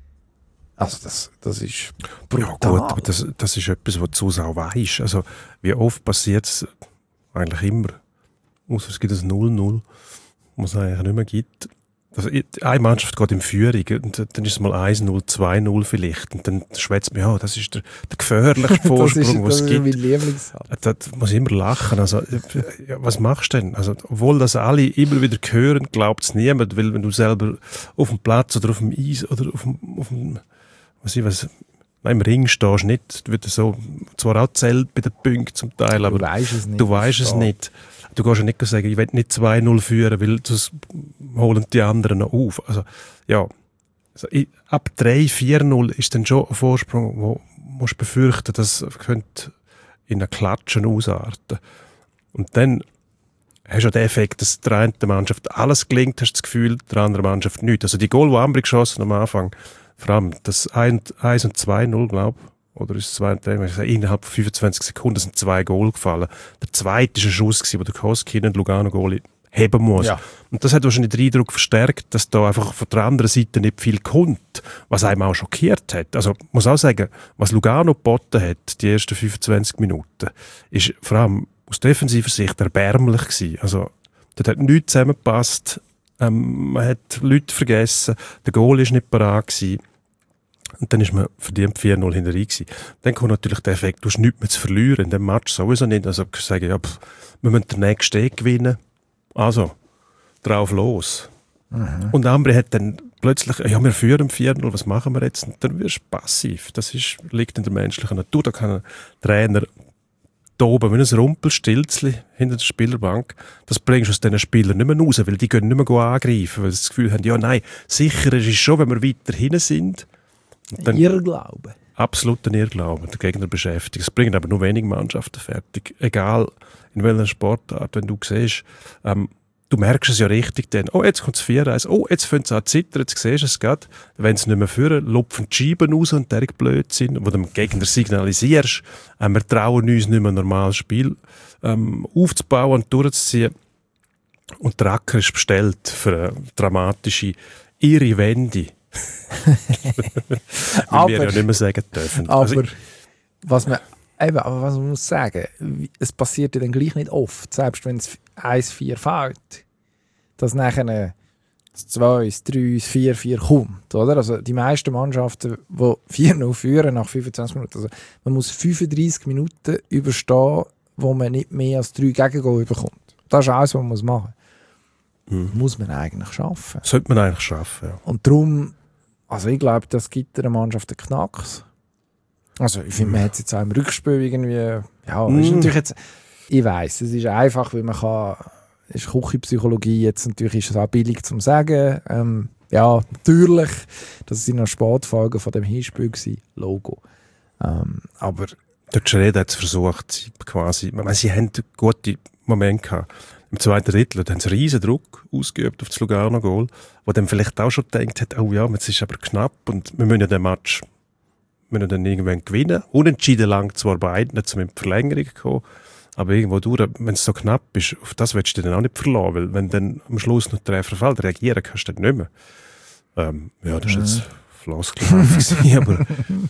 Also das, das ist brutal. Ja gut, aber das, das ist etwas, was du auch weisst. Also wie oft passiert es eigentlich immer, außer es gibt ein null null, was es eigentlich nicht mehr gibt. Also eine Mannschaft geht in Führung und dann ist es mal eins null, zwei null vielleicht und dann schwätzt man, ja, das ist der, der gefährlichste Vorsprung, was es gibt. Das ist mein Lieblingssatz. Da muss ich immer lachen. Also, ja, was machst du denn? Also, obwohl das alle immer wieder hören, glaubt es niemand, weil wenn du selber auf dem Platz oder auf dem Eis oder auf dem, auf dem was ich was, nein, im Ring stehst, nicht, wird so, zwar auch zählt bei den Punkten zum Teil, aber du weißt es nicht. Du weißt es nicht. Du kannst ja nicht sagen, ich will nicht zwei null führen, weil das holen die anderen noch auf. Also, ja, also, ich, ab drei vier null ist dann schon ein Vorsprung, wo musst befürchten, das könnte in einer Klatschen ausarten. Und dann hast du ja den Effekt, dass der einen Mannschaft alles gelingt, hast du das Gefühl, der anderen Mannschaft nicht. Also die Goal, die Ambri geschossen am Anfang, vor allem das eins und zwei null, glaube ich, oder ist es zwei und drei, innerhalb von fünfundzwanzig Sekunden sind zwei Goal gefallen. Der zweite war ein Schuss, den der Koskinen und Lugano-Goalie heben muss. Ja. Und das hat wahrscheinlich den Eindruck verstärkt, dass da einfach von der anderen Seite nicht viel kommt, was einem auch schockiert hat. Also ich muss auch sagen, was Lugano geboten hat, die ersten fünfundzwanzig Minuten, ist vor allem aus defensiver Sicht erbärmlich gewesen. Also dort hat nichts zusammengepasst, ähm, man hat Leute vergessen, der Goal war nicht parat gewesen. Und dann ist man verdient vier null hinterher gewesen. Dann kommt natürlich der Effekt, du hast nichts mehr zu verlieren in dem Match, sowieso nicht. Also ich sage, ja, pff, wir müssen den nächsten Steg gewinnen. Also, drauf los. Mhm. Und Ambri hat dann plötzlich, ja, wir führen vier null, was machen wir jetzt? Und dann wirst du passiv. Das ist, liegt in der menschlichen Natur. Da kann ein Trainer da oben wie ein Rumpelstilzli hinter der Spielerbank, das bringst du aus diesen Spielern nicht mehr raus, weil die können nicht mehr angreifen, weil sie das Gefühl haben, ja, nein, sicher ist es schon, wenn wir weiter hinten sind. Dann Irrglaube. Absolut ein Irrglaube, der Gegner beschäftigt. Es bringen aber nur wenige Mannschaften fertig. Egal in welcher Sportart, wenn du siehst, ähm, du merkst es ja richtig dann, oh, jetzt kommt das vier eins, oh, jetzt fängt es an zu zittern, jetzt siehst du es gerade. Wenn sie nicht mehr führen, lupfen die Scheiben raus und der Blödsinn, wo du dem Gegner signalisierst, äh, wir trauen uns nicht mehr ein normales Spiel ähm, aufzubauen und durchzuziehen. Und der Acker ist bestellt für eine dramatische, irre Wende. Aber wir ja nicht mehr sagen dürfen. Aber also, was man, eben, aber was man muss sagen, es passiert ja dann gleich nicht oft, selbst wenn es eins vier fällt, dass nachher das zwei, das drei, das vier vier kommt. Oder? Also die meisten Mannschaften, die vier null führen nach fünfundzwanzig Minuten, also man muss fünfunddreissig Minuten überstehen, wo man nicht mehr als drei Gegengol bekommt. Das ist alles, was man machen muss. Mhm. Muss man eigentlich schaffen. Sollte man eigentlich schaffen, ja. Und darum, also ich glaube, das gibt einer Mannschaft einen Knacks. Also ich finde, man hat es jetzt auch im Rückspiel irgendwie, ja, mm. ist natürlich jetzt, ich weiss, es ist einfach, weil man kann, es ist Küchenpsychologie, jetzt natürlich ist es auch billig zum sagen, ähm, ja, natürlich, das sind noch Sportfolgen von dem Hinspiel gewesen, Logo. Ähm, aber Der Schred hat es versucht, sie quasi, meine, sie haben gute Momente gehabt. Im zweiten Drittel haben sie riesen Druck ausgeübt auf das Lugano-Goal, wo dann vielleicht auch schon gedacht hat, oh ja, jetzt ist aber knapp und wir müssen ja den Match wir müssen dann irgendwann gewinnen. Unentschieden lang zwar beide, nicht um in die Verlängerung zu kommen, aber irgendwo durch, wenn es so knapp ist, auf das willst du dann auch nicht verlassen, weil wenn dann am Schluss noch der Treffer fällt, reagieren kannst du dann nicht mehr. Ähm, ja, das war jetzt Floskel, aber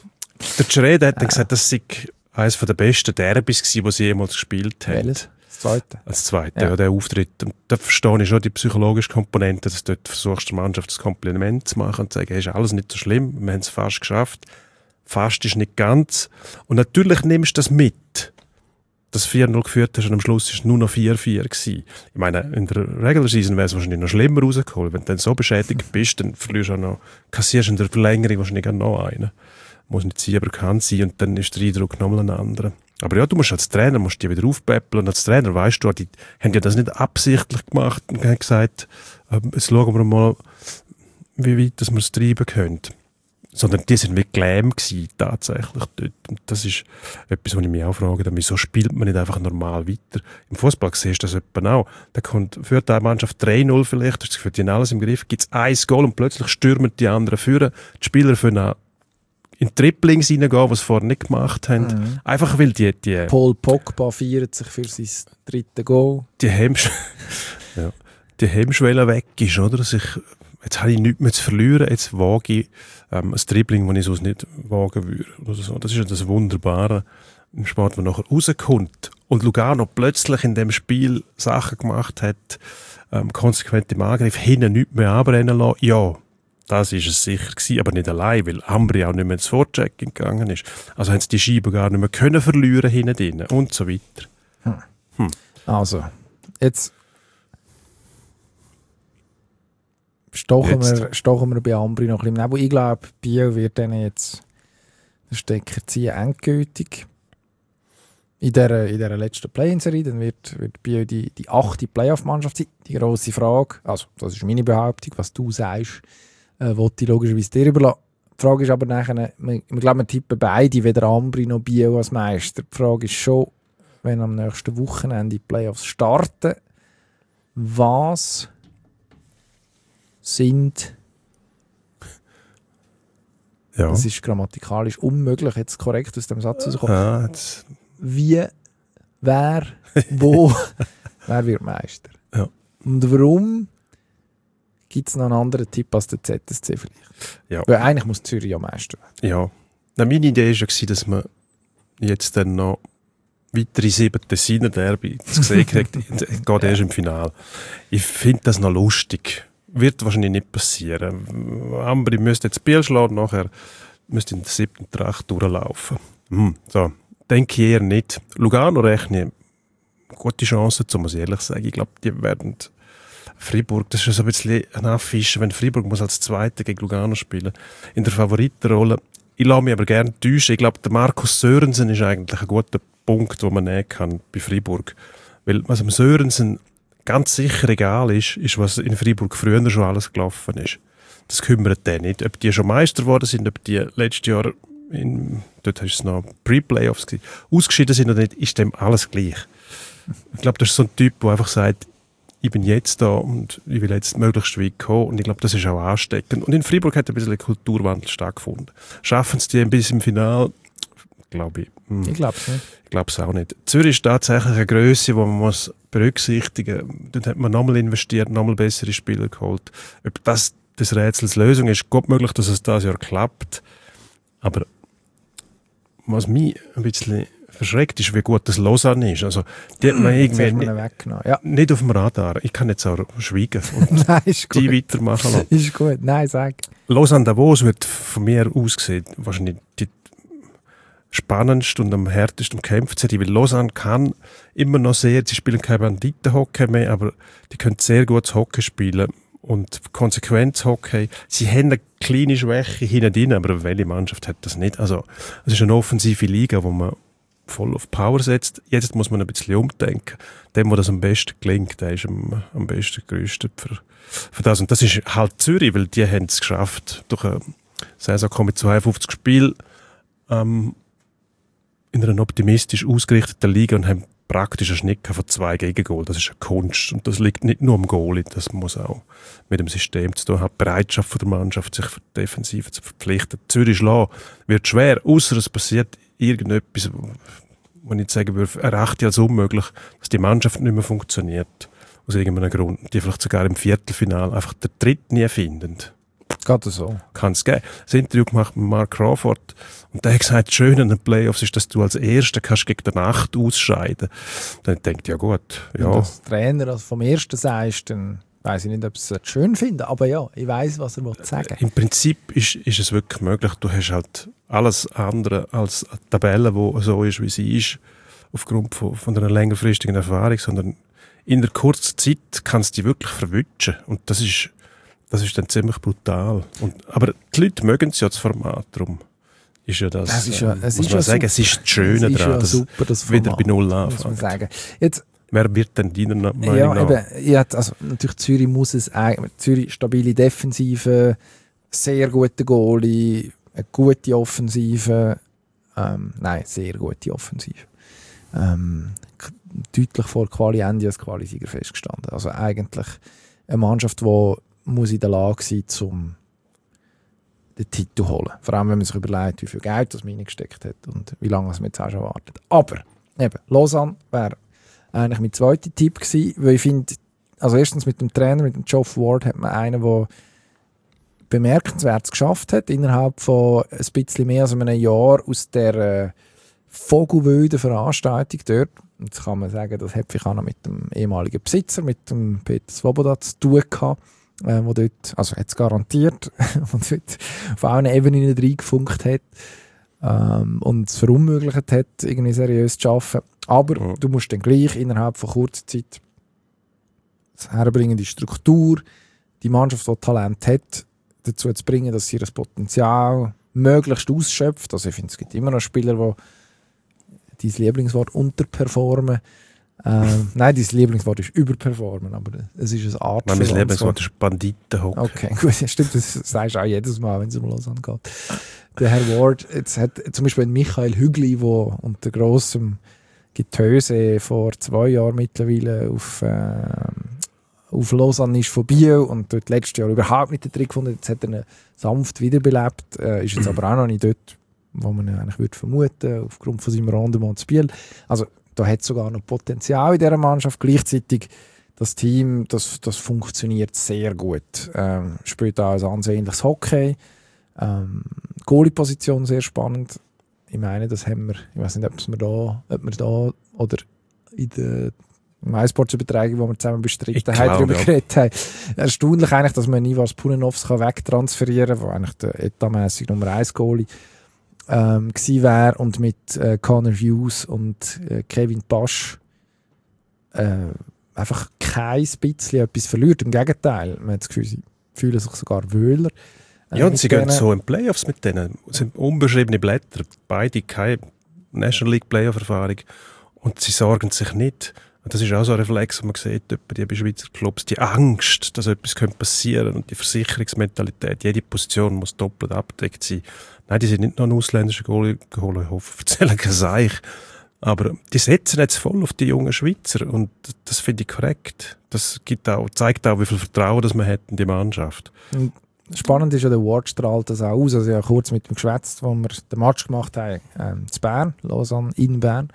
der Schred hat dann gesagt, das sei eines der besten Derbys gewesen, die sie jemals gespielt haben. Welches? Das zweite? Als zweite, Ja. ja, der Auftritt. Und da verstehe ich schon die psychologische Komponente, dass du dort versuchst, der Mannschaft das Kompliment zu machen und zu sagen, hey, ist alles nicht so schlimm, wir haben es fast geschafft. Fast ist nicht ganz. Und natürlich nimmst du das mit. Das vier null geführt hast und am Schluss war es nur noch vier vier gewesen. Ich meine, in der Regular Season wäre es wahrscheinlich noch schlimmer rausgeholt. Wenn du dann so beschädigt bist, dann verlierst du auch noch, kassierst in der Verlängerung wahrscheinlich auch noch einen. Muss nicht sein, aber kann sein und dann ist der Eindruck nochmal ein anderer. Aber ja, du musst als Trainer musst die wieder aufpäppeln und als Trainer weißt du, die haben ja das nicht absichtlich gemacht und haben gesagt, äh, jetzt schauen wir mal, wie weit dass wir es treiben können. Sondern die sind wie gelähmt gewesen, tatsächlich dort. Und das ist etwas, was ich mich auch frage, wieso spielt man nicht einfach normal weiter? Im Fußball siehst du das etwa auch. Da kommt, führt eine Mannschaft drei null vielleicht, das Gefühl, die haben alles im Griff, gibt es ein Goal und plötzlich stürmen die anderen führen. Die Spieler können auch in Triplings reingehen, was sie vorher nicht gemacht haben. Mhm. Einfach weil die, die, Paul Pogba feiert sich für sein drittes Goal. die, Hemmsch ja, die Hemmschwelle weg ist, oder? Sich, jetzt habe ich nichts mehr zu verlieren, jetzt wage ich ähm, ein Dribbling, das ich sonst nicht wagen würde. Oder so. Das ist ja das Wunderbare im Sport, das nachher rauskommt. Und Lugano plötzlich in dem Spiel Sachen gemacht hat, ähm, konsequent im Angriff, hinten nichts mehr anbrennen lassen. Ja, das war es sicher gewesen, aber nicht allein, weil Ambri auch nicht mehr ins Vorchecking gegangen ist. Also haben sie die Scheibe gar nicht mehr können verlieren hinten drin und so weiter. Hm. Hm. Also, jetzt stochen, Jetzt. Wir, stochen wir bei Ambri noch ein bisschen im Nebel. Ich glaube, Biel wird denen jetzt den Stecker ziehen, endgültig. In dieser, in dieser letzten Play-In-Serie, dann wird, wird Biel die, die achte Playoff-Mannschaft sein. Die grosse Frage, also das ist meine Behauptung, was du sagst, äh, wollte ich logischerweise dir überlassen. Die Frage ist aber nachher, wir, ich glaube, wir tippen beide, weder Ambri noch Biel als Meister. Die Frage ist schon, wenn am nächsten Wochenende die Playoffs starten, was sind, Ja. das ist grammatikalisch unmöglich, jetzt korrekt aus dem Satz rauszukommen, Ja, jetzt, wie, wer, wo, wer wird Meister? Ja. Und warum gibt es noch einen anderen Tipp als der Z S C vielleicht? Ja. Weil eigentlich muss Zürich ja Meister werden. ja. Na, meine Idee war ja, dass man jetzt dann noch weitere sieben Tessiner Derby zu sehen kriegt, geht erst im Finale. Ich finde das noch lustig. Wird wahrscheinlich nicht passieren. Ambri müsste jetzt Biel schlagen, nachher müsste in der siebten Tracht durchlaufen. Hm, so, denke ich eher nicht. Lugano rechne ich gute Chancen, um es ehrlich zu sagen. Ich glaube, die werden Freiburg, das ist so ein bisschen ein Affische, wenn Freiburg muss als Zweiter gegen Lugano spielen, in der Favoritenrolle. Ich lasse mich aber gerne täuschen. Ich glaube, der Markus Sörensen ist eigentlich ein guter Punkt, den man nehmen kann bei Freiburg. Weil was am Sörensen ganz sicher egal ist, ist, was in Freiburg früher schon alles gelaufen ist. Das kümmert den nicht. Ob die schon Meister geworden sind, ob die letztes Jahr, in, dort war es noch Pre-Playoffs, ausgeschieden sind oder nicht, ist dem alles gleich. Ich glaube, das ist so ein Typ, der einfach sagt, ich bin jetzt da und ich will jetzt möglichst weit kommen. Und ich glaube, das ist auch ansteckend. Und in Freiburg hat ein bisschen ein Kulturwandel stattgefunden. Schaffen es die ein bisschen im Finale? Glaube ich. Hm. Ich glaube es nicht. Ich glaube es auch nicht. Zürich ist tatsächlich eine Grösse, die man muss berücksichtigen muss. Dort hat man nochmal investiert, nochmal bessere Spieler geholt. Ob das des Rätsels Lösung ist, gut möglich, dass es dieses Jahr klappt. Aber was mich ein bisschen verschreckt ist, wie gut das Lausanne ist. Also, die hat man irgendwie Jetzt hast du nicht, ihn weggenommen. Ja. nicht auf dem Radar. Ich kann jetzt auch schweigen und Nein, ist gut. die weitermachen lassen. Ist gut. Nein, sag. Lausanne Davos wird von mir aus gesehen wahrscheinlich die spannendste und am härtesten umkämpft Serie, weil Lausanne kann immer noch sehr, sie spielen kein Banditenhockey mehr, aber die können sehr gutes Hockey spielen und Konsequenzhockey. Sie haben eine kleine Schwäche hinten drin, aber welche Mannschaft hat das nicht? Also es ist eine offensive Liga, wo man voll auf Power setzt. Jetzt muss man ein bisschen umdenken. Dem, wo das am besten gelingt, der ist am, am besten gerüstet für, für das. Und das ist halt Zürich, weil die haben es geschafft, durch eine Saison kommen mit zweiundfünfzig Spielen, ähm, in einer optimistisch ausgerichteten Liga und haben praktisch einen Schnitt von zwei Gegengol. Das ist eine Kunst. Und das liegt nicht nur am Goalie, das muss auch mit dem System zu tun haben. Die Bereitschaft von der Mannschaft, sich für die Defensive zu verpflichten. Zürich schlagen wird schwer, außer es passiert irgendetwas, wo ich jetzt sagen würde, erachte ich als unmöglich, dass die Mannschaft nicht mehr funktioniert. Aus irgendeinem Grund. Die vielleicht sogar im Viertelfinale einfach den Dritt nie finden. Geht das so? Kann es geben. Das Interview gemacht mit Mark Crawford und der hat gesagt, das Schöne an den Playoffs ist, dass du als Erster kannst gegen den Acht ausscheiden. Dann denke ich, ja gut. Ja. Wenn du als Trainer also vom Ersten sagst, dann weiss ich nicht, ob sie es schön finden, aber ja, ich weiss, was er sagen will. Im Prinzip ist, ist es wirklich möglich. Du hast halt alles andere als eine Tabelle, die so ist, wie sie ist, aufgrund von, von einer längerfristigen Erfahrung, sondern in der kurzen Zeit kannst du dich wirklich verwutschen. Und das ist, das ist dann ziemlich brutal. Und, aber die Leute mögen es ja, das Format. Darum ist ja das, das ist ja, es muss ist man ja sagen, super. es ist das Schöne es ist daran, ja dass super, das wieder Format, bei Null muss man anfängt. sagen. Jetzt, wer wird denn deiner Meinung ja, nach? Eben, ja, also natürlich Zürich muss es eigentlich, Zürich stabile Defensive, sehr gute Goalie, eine gute Offensive, ähm, nein, sehr gute Offensive. Ähm, deutlich vor Quali-Ende als Quali-Sieger festgestanden. Also eigentlich eine Mannschaft, die muss in der Lage sein, um den Titel zu holen. Vor allem, wenn man sich überlegt, wie viel Geld das man reingesteckt hat und wie lange man jetzt auch schon wartet. Aber eben, Lausanne wäre eigentlich mein zweiter Tipp gewesen, weil ich finde, also erstens mit dem Trainer, mit dem Geoff Ward, hat man einen, der bemerkenswert geschafft hat, innerhalb von ein bisschen mehr als einem Jahr aus der äh, vogelwilden Veranstaltung dort. Jetzt kann man sagen, das hat vielleicht auch noch mit dem ehemaligen Besitzer, mit dem Peter Svoboda zu tun gehabt, äh, wo dort, also hat es garantiert, und dort auf allen Ebenen reingefunkt hat ähm, und es verunmöglicht hat, irgendwie seriös zu arbeiten. Aber ja. Du musst dann gleich innerhalb von kurzer Zeit das herbringen, die Struktur, die Mannschaft, die Talent hat, dazu zu bringen, dass sie das Potenzial möglichst ausschöpft. Also ich finde, es gibt immer noch Spieler, die dein Lieblingswort unterperformen. Ähm, nein, dein Lieblingswort ist überperformen, aber es ist eine Art von... Mein Lieblingswort ist Banditenhockey. Okay, gut, stimmt, das sagst du auch jedes Mal, wenn es um Lausanne geht. Der Herr Ward, jetzt hat zum Beispiel Michael Hügli, der unter grossem Getöse vor zwei Jahren mittlerweile auf, äh, auf Lausanne ist von Biel und dort letztes Jahr überhaupt nicht den Trick gefunden. Jetzt hat er ihn sanft wiederbelebt, äh, ist jetzt aber auch noch nicht dort, wo man ihn eigentlich würde vermuten, aufgrund von seinem Rendement zu Biel. Also da hat es sogar noch Potenzial in dieser Mannschaft. Gleichzeitig das Team, das, das funktioniert sehr gut. Ähm, spielt auch ein ansehnliches Hockey. Ähm, Goalie-Position sehr spannend. Ich meine, das haben wir, ich weiß nicht, ob wir da, ob wir da oder in der MySports-Übertragung, die wir zusammen bestritten haben, darüber ja. geredet haben. Erstaunlich eigentlich, dass man Ivars Punenovs wegtransferieren kann, der eigentlich der etatmässig Nummer eins Goalie ähm, gewesen wäre und mit äh, Connor Hughes und äh, Kevin Pasch äh, einfach kein bisschen etwas verliert. Im Gegenteil, man hat das Gefühl, sie fühlen sich sogar wohler. Ja, und sie gehen so in Playoffs mit denen. Es sind unbeschriebene Blätter. Beide keine National League Playoff-Erfahrung. Und sie sorgen sich nicht. Und das ist auch so ein Reflex, den man sieht bei den Schweizer Clubs. Die Angst, dass etwas passieren könnte und die Versicherungsmentalität. Jede Position muss doppelt abgedeckt sein. Nein, die sind nicht noch einen ausländischen Goalie geholt. Ich hoffe, erzählen kein Seich. Aber die setzen jetzt voll auf die jungen Schweizer. Und das finde ich korrekt. Das gibt auch, zeigt auch, wie viel Vertrauen das man hat in die Mannschaft. Und spannend ist ja, der Ward strahlt das auch aus. Also ich habe kurz mit ihm geschwätzt, wo wir den Match gemacht haben, ähm, in Bern, Lausanne in Bern.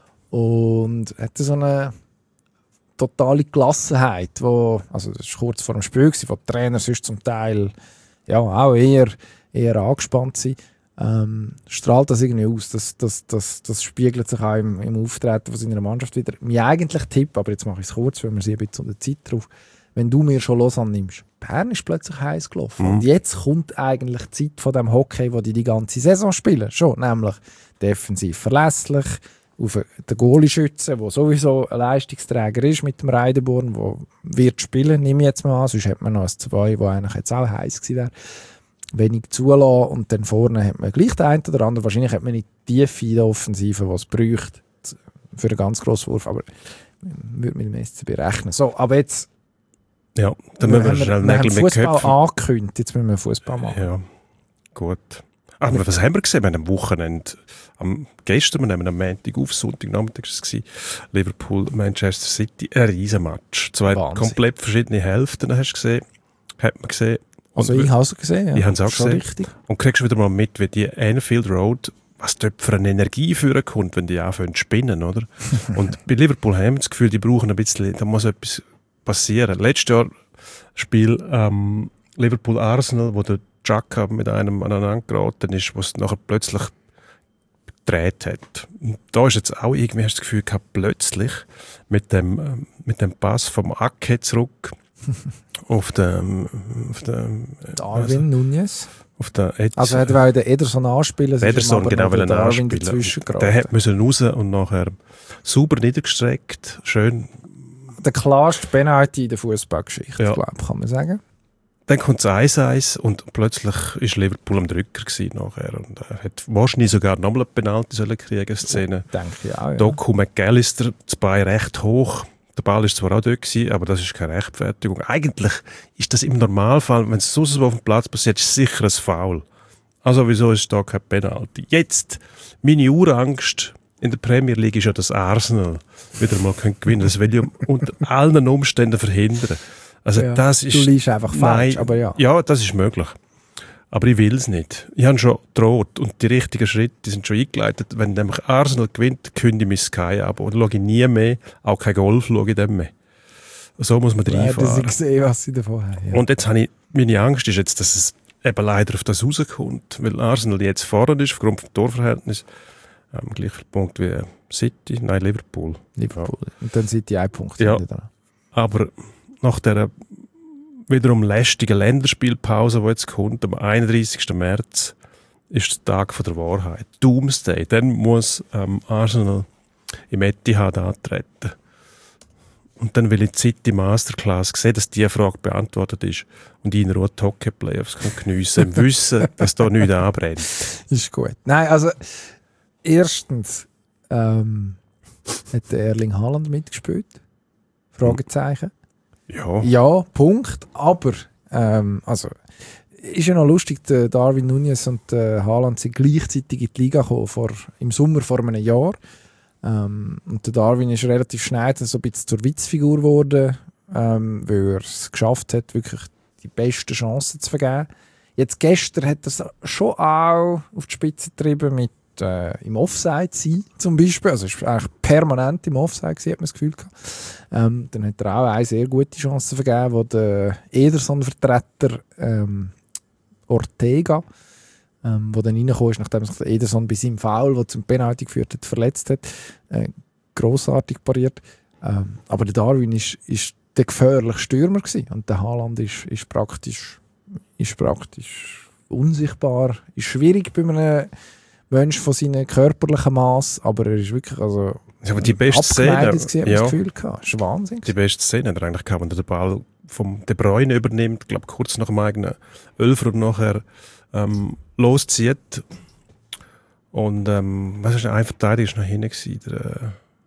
Und hatte so eine totale Gelassenheit, wo, also das war kurz vor dem Spiel, wo die Trainer sonst zum Teil ja, auch eher, eher angespannt sind. Ähm, strahlt das irgendwie aus. Das, das, das, das spiegelt sich auch im, im Auftreten von seiner Mannschaft wieder. Mein eigentlicher Tipp, aber jetzt mache ich es kurz, weil wir sind ein bisschen unter Zeit drauf. Wenn du mir schon Lausanne nimmst, Bern ist plötzlich heiß gelaufen. Mhm. Und jetzt kommt eigentlich die Zeit von dem Hockey, wo die die ganze Saison spielen. Schon, nämlich defensiv verlässlich, auf den Goalie schützen, der sowieso ein Leistungsträger ist mit dem Reidenborn, der wird spielen, nehme ich jetzt mal an. Sonst hat man noch ein zwei, der eigentlich jetzt auch heiß gewesen wäre. Wenig zulassen und dann vorne hat man gleich den einen oder anderen. Wahrscheinlich hat man nicht die Tiefe in der Offensive, die es bräuchte für einen ganz grossen Wurf, aber würde mit dem S C B rechnen. So, aber jetzt ja, dann müssen wir, wir schnell wir haben Fußball angekündigt, jetzt müssen wir Fußball machen. Ja, gut. Aber was haben wir gesehen? Wir haben am Wochenende, am, gestern, wir nehmen am Montag auf, Sonntagnachmittag war es, Liverpool, Manchester City, ein Riesenmatch. Zwei Wahnsinn. komplett verschiedene Hälften, hast du gesehen, hat man gesehen. Also Und ich habe es gesehen, ja. Ich habe es auch Schon gesehen. richtig. Und kriegst wieder mal mit, wie die Anfield Road, was dort für eine Energie führen kommt, wenn die anfangen zu spinnen, oder? Und bei Liverpool haben wir das Gefühl, die brauchen ein bisschen, da muss etwas passieren. Letztes Jahr Spiel ähm, Liverpool-Arsenal, wo der Xhaka mit einem aneinander geraten ist, was nachher plötzlich gedreht hat. Und da ist jetzt auch irgendwie, hast du das Gefühl gehabt, plötzlich mit dem, ähm, mit dem Pass vom Ake zurück auf den, auf den Darwin Núñez. auf den Ed- Also er wollte den Ederson anspielen. es ist ihm Ederson aber genau noch der wollen Darwin anspielen. dazwischen Der geraten. hat müssen raus und nachher sauber niedergestreckt, schön. Der klarste Penalty in der Fußballgeschichte, Ja. glaube ich, kann man sagen. Dann kommt es eins eins und plötzlich ist Liverpool am Drücker gewesen nachher und er hat wahrscheinlich sogar nochmal eine Penalty sollen kriegen, Szene. Denke ich auch, ja. Doku McAllister, das Bein recht hoch. Der Ball ist zwar auch dort gewesen, aber das ist keine Rechtfertigung. Eigentlich ist das im Normalfall, wenn es so auf dem Platz passiert, ist es sicher ein Foul. Also wieso ist da kein Penalty? Jetzt, meine Urangst in der Premier League ist ja, dass Arsenal wieder mal gewinnen können. Das will ich unter allen Umständen verhindern. Also Ja, das ist, du liegst einfach falsch, nein, aber ja. Ja, das ist möglich. Aber ich will es nicht. Ich habe schon gedroht und die richtigen Schritte die sind schon eingeleitet. Wenn nämlich Arsenal gewinnt, kündige ich mein Sky ab. Und schaue ich nie mehr, auch kein Golf schaue ich dann mehr. So muss man Ja, dass reinfahren. ich sehe, was sie davon haben. Ja. Und jetzt habe ich, meine Angst ist jetzt, dass es eben leider auf das rauskommt. Weil Arsenal jetzt vorne ist, aufgrund des Torverhältnisses. Ähm, gleicher Punkt wie City, nein, Liverpool. Liverpool. Und dann sind die ein Punkt Ja. hinten dran. Aber nach dieser wiederum lästigen Länderspielpause, die jetzt kommt, am einunddreißigsten März, ist der Tag von der Wahrheit. Doomsday. Dann muss ähm, Arsenal im Etihad antreten. Und dann will ich die City Masterclass sehen, dass diese Frage beantwortet ist und ich in Ruhe die Hockey-Playoffs geniessen kann, im Wissen, dass da nichts anbrennt. Ist gut. Nein, also erstens ähm, hat der Erling Haaland mitgespielt. Fragezeichen. Ja, Ja, Punkt. Aber, ähm, also, ist ja noch lustig, der Darwin Núñez und der Haaland sind gleichzeitig in die Liga gekommen, vor, im Sommer vor einem Jahr. Ähm, und der Darwin ist relativ schnell so ein bisschen zur Witzfigur geworden, ähm, weil er es geschafft hat, wirklich die besten Chancen zu vergeben. Jetzt gestern hat er es schon auch auf die Spitze getrieben mit äh, im Offside sein, zum Beispiel. Also es war eigentlich permanent im Offside gewesen, hat man das Gefühl gehabt. Ähm, dann hat er auch eine sehr gute Chance vergeben, wo der Ederson-Vertreter ähm, Ortega, ähm, wo dann reingekommen ist, nachdem sich der Ederson bei seinem Foul, der zum Penalty geführt hat, verletzt hat, äh, grossartig pariert. Ähm, aber der Darwin ist, ist der gefährliche Stürmer gewesen. Und der Haaland ist, ist, praktisch, ist praktisch unsichtbar. Ist schwierig bei einem Mensch von seinem körperlichen Maß, aber er ist wirklich also Ja, aber die beste Szene, abgeleitet gewesen, hat man ja. das Gefühl gehabt. Das ist Wahnsinn. die beste Szene hat er eigentlich gehabt, wenn er den Ball vom De Bruyne übernimmt, ich glaube kurz nach dem eigenen Elfer und nachher ähm, loszieht. Und ähm, was ist ein Verteidiger ist noch hinten gewesen, der äh,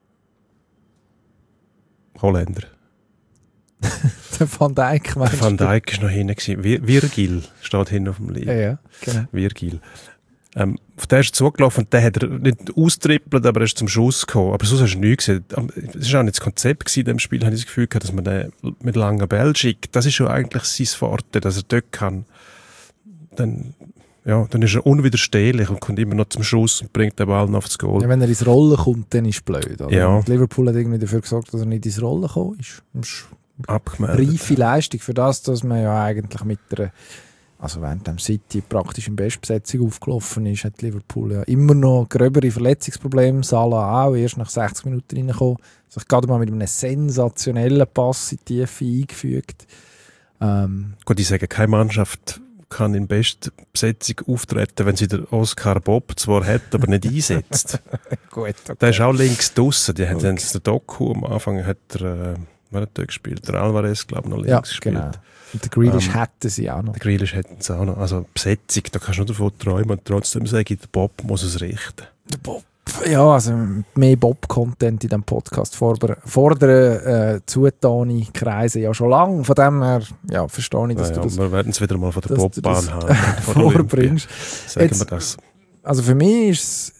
Holländer. Der Van Dijk, meinst Der Van du? Dijk ist noch hinten gewesen. Wir- Virgil steht hinten auf dem Lied. Ja, ja, genau. Virgil. Ähm, auf den ist er zugelaufen und der hat er nicht austrippelt, aber er ist zum Schuss gekommen. Aber sonst hast du nichts gesehen. Es war auch nicht das Konzept gewesen in dem Spiel, habe ich das Gefühl gehabt, dass man den mit langen Bällen schickt. Das ist schon eigentlich sein Forte, dass er dort kann. Dann, ja, dann ist er unwiderstehlich und kommt immer noch zum Schuss und bringt den Ball noch aufs Goal. Ja, wenn er ins Rollen kommt, dann ist es blöd. Oder? Ja. Und Liverpool hat irgendwie dafür gesorgt, dass er nicht ins Rollen gekommen ist. Das ist Abgemeldet. reife Leistung für das, dass man ja eigentlich mit der, also während dem City praktisch in Bestbesetzung aufgelaufen ist, hat Liverpool ja immer noch gröbere Verletzungsprobleme. Salah auch, erst nach sechzig Minuten reingekommen. Sich gerade mal mit einem sensationellen Pass in die Tiefe eingefügt. Ähm, Gut, ich sage, keine Mannschaft kann in Bestbesetzung auftreten, wenn sie den Oscar Bob zwar hat, aber nicht einsetzt. gut, okay. Der ist auch links draussen. Die haben Okay. okay. den Doku am Anfang hat er, äh, wer hat der gespielt? Der Alvarez, glaube ich, noch links Ja, gespielt. genau. Und der Grealish Ähm, hätten sie auch noch. Der Grealish hätten sie auch noch. Also Besetzung, da kannst du nur davon träumen und trotzdem sage ich, der Bob muss es richten. Der Bob. Ja, also mehr Bob-Content in diesem Podcast fordern, fordern äh, zutane Kreise ja schon lange. Von dem her ja, verstehe ich, dass ja, du das, wir werden es wieder mal von der dass Bobbahn du das, haben. äh, vorbringst. Sagen Jetzt, wir das. Also für mich ist es,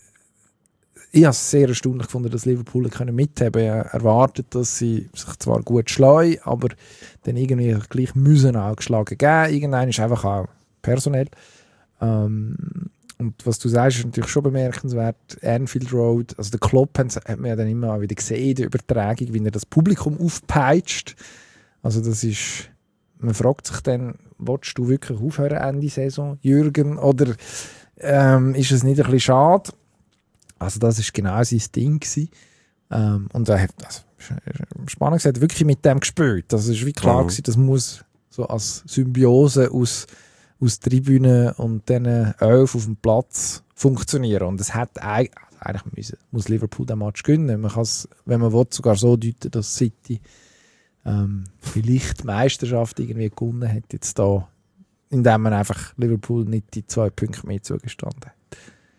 ich habe es sehr erstaunlich gefunden, dass Liverpool können mithaben. Ich habe erwartet, dass sie sich zwar gut schlagen, aber dann irgendwie gleich müssen auch geschlagen geben. Irgendwann ist einfach auch personell. Ähm, und was du sagst, ist natürlich schon bemerkenswert. Anfield Road, also der Klopp hat man ja dann immer wieder gesehen in der Übertragung, wie er das Publikum aufpeitscht. Also das ist, man fragt sich dann, willst du wirklich aufhören Ende Saison, Jürgen, oder ähm, ist es nicht ein bisschen schade? Also das war genau sein Ding gewesen. Ähm, und er hat, also, spannend gesagt, wirklich mit dem gespielt. Also es war wie klar, mhm. gewesen, das muss so als Symbiose aus aus Tribünen und dann elf auf dem Platz funktionieren. Und es hat eigentlich, eigentlich müssen, muss Liverpool den Match gewinnen. Man kann es, wenn man will, sogar so deuten, dass City ähm, vielleicht die Meisterschaft irgendwie gewonnen hat, jetzt da, indem man einfach Liverpool nicht die zwei Punkte mehr zugestanden hat.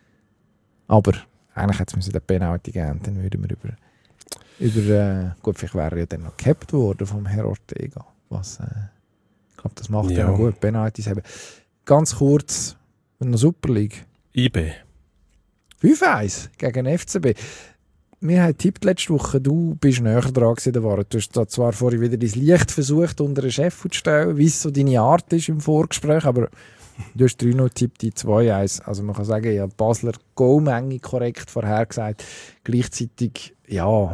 Aber eigentlich hätte es den Penalty geben, dann würden wir über, über äh, gut, vielleicht wäre er ja dann noch gehabt worden vom Herr Ortega, was äh, ich glaube, das macht ja noch gut, Penalties haben. Ganz kurz, in der Super League. I B. fünf eins gegen F C B. Wir haben tippt letzte Woche, du bist näher dran gewesen. Du hast da zwar vorhin wieder dein Licht versucht, unter einen Chef zu stellen, wie es so deine Art ist im Vorgespräch, aber du hast drei null tippt, die zwei eins. Also man kann sagen, ja, Basler Goalmenge korrekt vorhergesagt. Gleichzeitig, ja,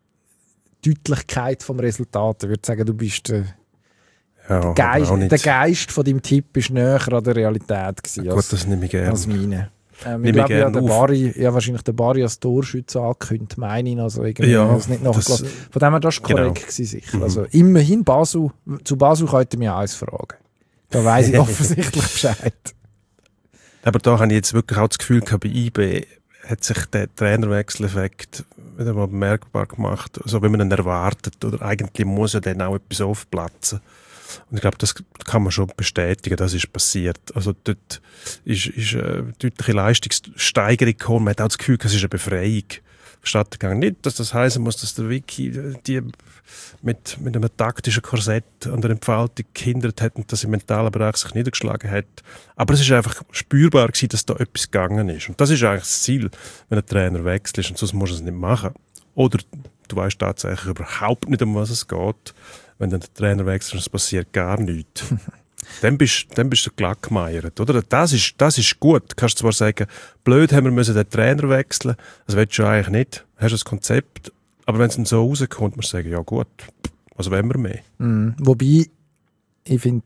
Deutlichkeit vom Resultat. Ich würde sagen, du bist der Ja, Geist, der Geist von deinem Tipp war näher an der Realität gewesen, ja, als, gut, das nehme ich gerne. als meine. Ähm, ich glaube, ja, der Bari, ja, wahrscheinlich der Bari als Torschütze angekündigt, meine ich. Also irgendwie ja, das nicht nachgelassen. Von dem her, das war korrekt genau. gewesen, sicher. Mhm. Also immerhin Basel, zu Basel könnte mir alles fragen. Da weiss ich offensichtlich Bescheid. Aber da habe ich jetzt wirklich auch das Gefühl gehabt, bei I B hat sich der Trainerwechseleffekt wieder mal bemerkbar gemacht, so wie man ihn erwartet. Oder eigentlich muss ja dann auch etwas aufplatzen. Und ich glaube, das kann man schon bestätigen, das ist passiert. Also dort ist, ist eine deutliche Leistungssteigerung gekommen. Man hat auch das Gefühl, es ist eine Befreiung stattgegangen. Nicht, dass das heißen muss, dass der Vicky die mit, mit einem taktischen Korsett an der Entfaltung gehindert hat und dass im mentalen Bereich sich niedergeschlagen hat. Aber es ist einfach spürbar gewesen, dass da etwas gegangen ist. Und das ist eigentlich das Ziel, wenn ein Trainer wechselt, und sonst muss er es nicht machen. Oder du weißt tatsächlich überhaupt nicht, um was es geht. Wenn dann der Trainer wechselt und es passiert gar nichts. dann, bist, dann bist du glatt gemeiert, oder? Das ist, das ist gut. Du kannst zwar sagen, blöd haben wir müssen den Trainer wechseln, das willst du eigentlich nicht. Du hast ein Konzept, aber wenn es dann so rauskommt, musst du sagen, ja gut, was wollen wir mehr? Mm, wobei, ich finde,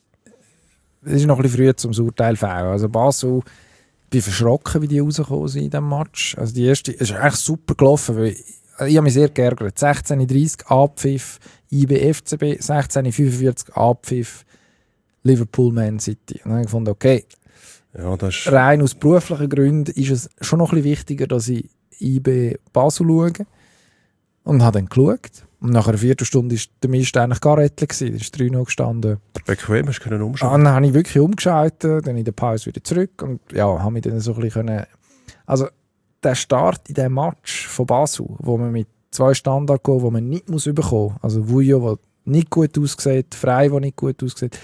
es ist noch ein bisschen früh zum Urteil fällen. Also Basel, ich bin verschrocken, wie die rausgekommen sind in diesem Match. Also die erste, es ist eigentlich super gelaufen, weil ich habe mich sehr geärgert. sechzehn dreißig Abpfiff, I B F C B, sechzehn fünfundvierzig Abpfiff, Liverpool Man City. Und dann habe ich gefunden, okay, ja, das ist rein aus beruflichen Gründen ist es schon noch ein bisschen wichtiger, dass ich I B Basel schaue. Und habe dann geschaut. Und nach einer Viertelstunde war der Mist eigentlich gar rettlich. Es ist drei null gestanden. bequem, hast du können umschauen. Dann habe ich wirklich umgeschaltet, dann in der Pause wieder zurück. Und ja, habe mich dann so ein bisschen können. Also, der Start in diesem Match von Basel, wo man mit zwei Standards geht, wo man nicht muss bekommen muss, also Vujo, der nicht gut aussieht, Frey, der nicht gut aussieht,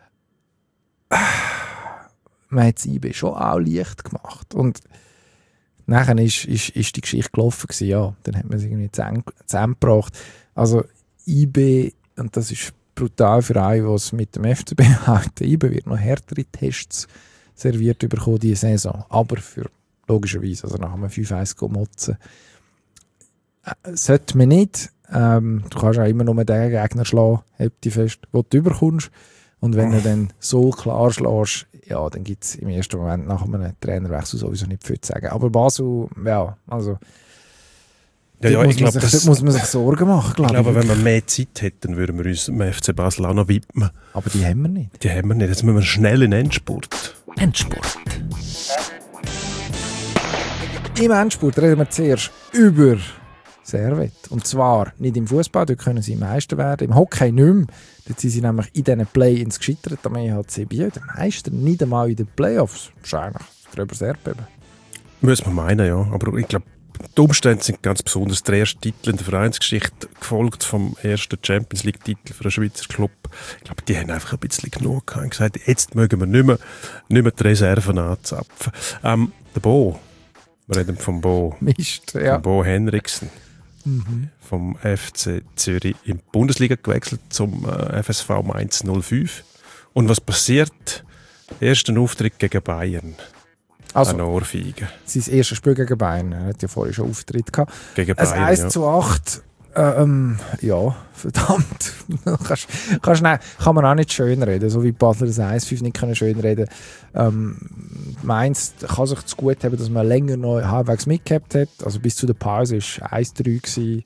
man hat das I B schon auch leicht gemacht. Und nachher ist, ist, ist die Geschichte gelaufen gewesen, ja. Dann hat man es irgendwie zusammengebracht. Also I B, und das ist brutal für einen, der es mit dem F C B hat, I B wird noch härtere Tests serviert bekommen diese Saison. Aber für logischerweise, also nach einem fünf eins motzen, äh, sollte man nicht. Ähm, du kannst auch immer nur den Gegner schlagen, halt dich fest, den du überkommst. Und wenn du dann so klar schlägst, ja, dann gibt es im ersten Moment nach einem Trainerwechsel sowieso nicht viel zu sagen. Aber Basel, ja, also ja, ja, muss, ich glaub, man sich, das, muss man sich Sorgen machen, glaube ich. Glaube, wenn wir mehr Zeit hätten, dann würden wir uns dem F C Basel auch noch widmen. Aber die haben wir nicht. Die haben wir nicht. Jetzt müssen wir schnell in den Endspurt. Endspurt. Im Endspurt reden wir zuerst über Servet. Und zwar nicht im Fußball, dort können sie Meister werden. Im Hockey nicht mehr. Dort sind sie nämlich in diesen Play-ins gescheitert. Am E H C Biel, der Meister, nicht einmal in den Playoffs. Wahrscheinlich darüber das Erdbeben. Muss man meinen, ja. Aber ich glaube, die Umstände sind ganz besonders. Der erste Titel in der Vereinsgeschichte, gefolgt vom ersten Champions League-Titel für einen Schweizer Club. Ich glaube, die haben einfach ein bisschen genug gehabt und gesagt, jetzt mögen wir nicht mehr, nicht mehr die Reserven anzapfen. Ähm, der Bo, wir reden vom Bo. Mist, ja. Vom Bo Henriksen. Mhm. Vom F C Zürich in die Bundesliga gewechselt zum äh, F S V Mainz null fünf. Und was passiert? Ersten Auftritt gegen Bayern. Also, eine Ohrfeige. Sein erstes Spiel gegen Bayern. Er hat ja vorher schon Auftritt gehabt. Gegen Ein Bayern, eins ja. zu acht. Ähm, ja, verdammt. kannst, kannst, nein, kann man auch nicht schön reden. So wie Basler das eins fünf nicht können schön reden. Ähm, Mainz kann sich zu gut haben, dass man länger noch halbwegs mitgehabt hat. Also bis zu der Pause war eins drei gewesen.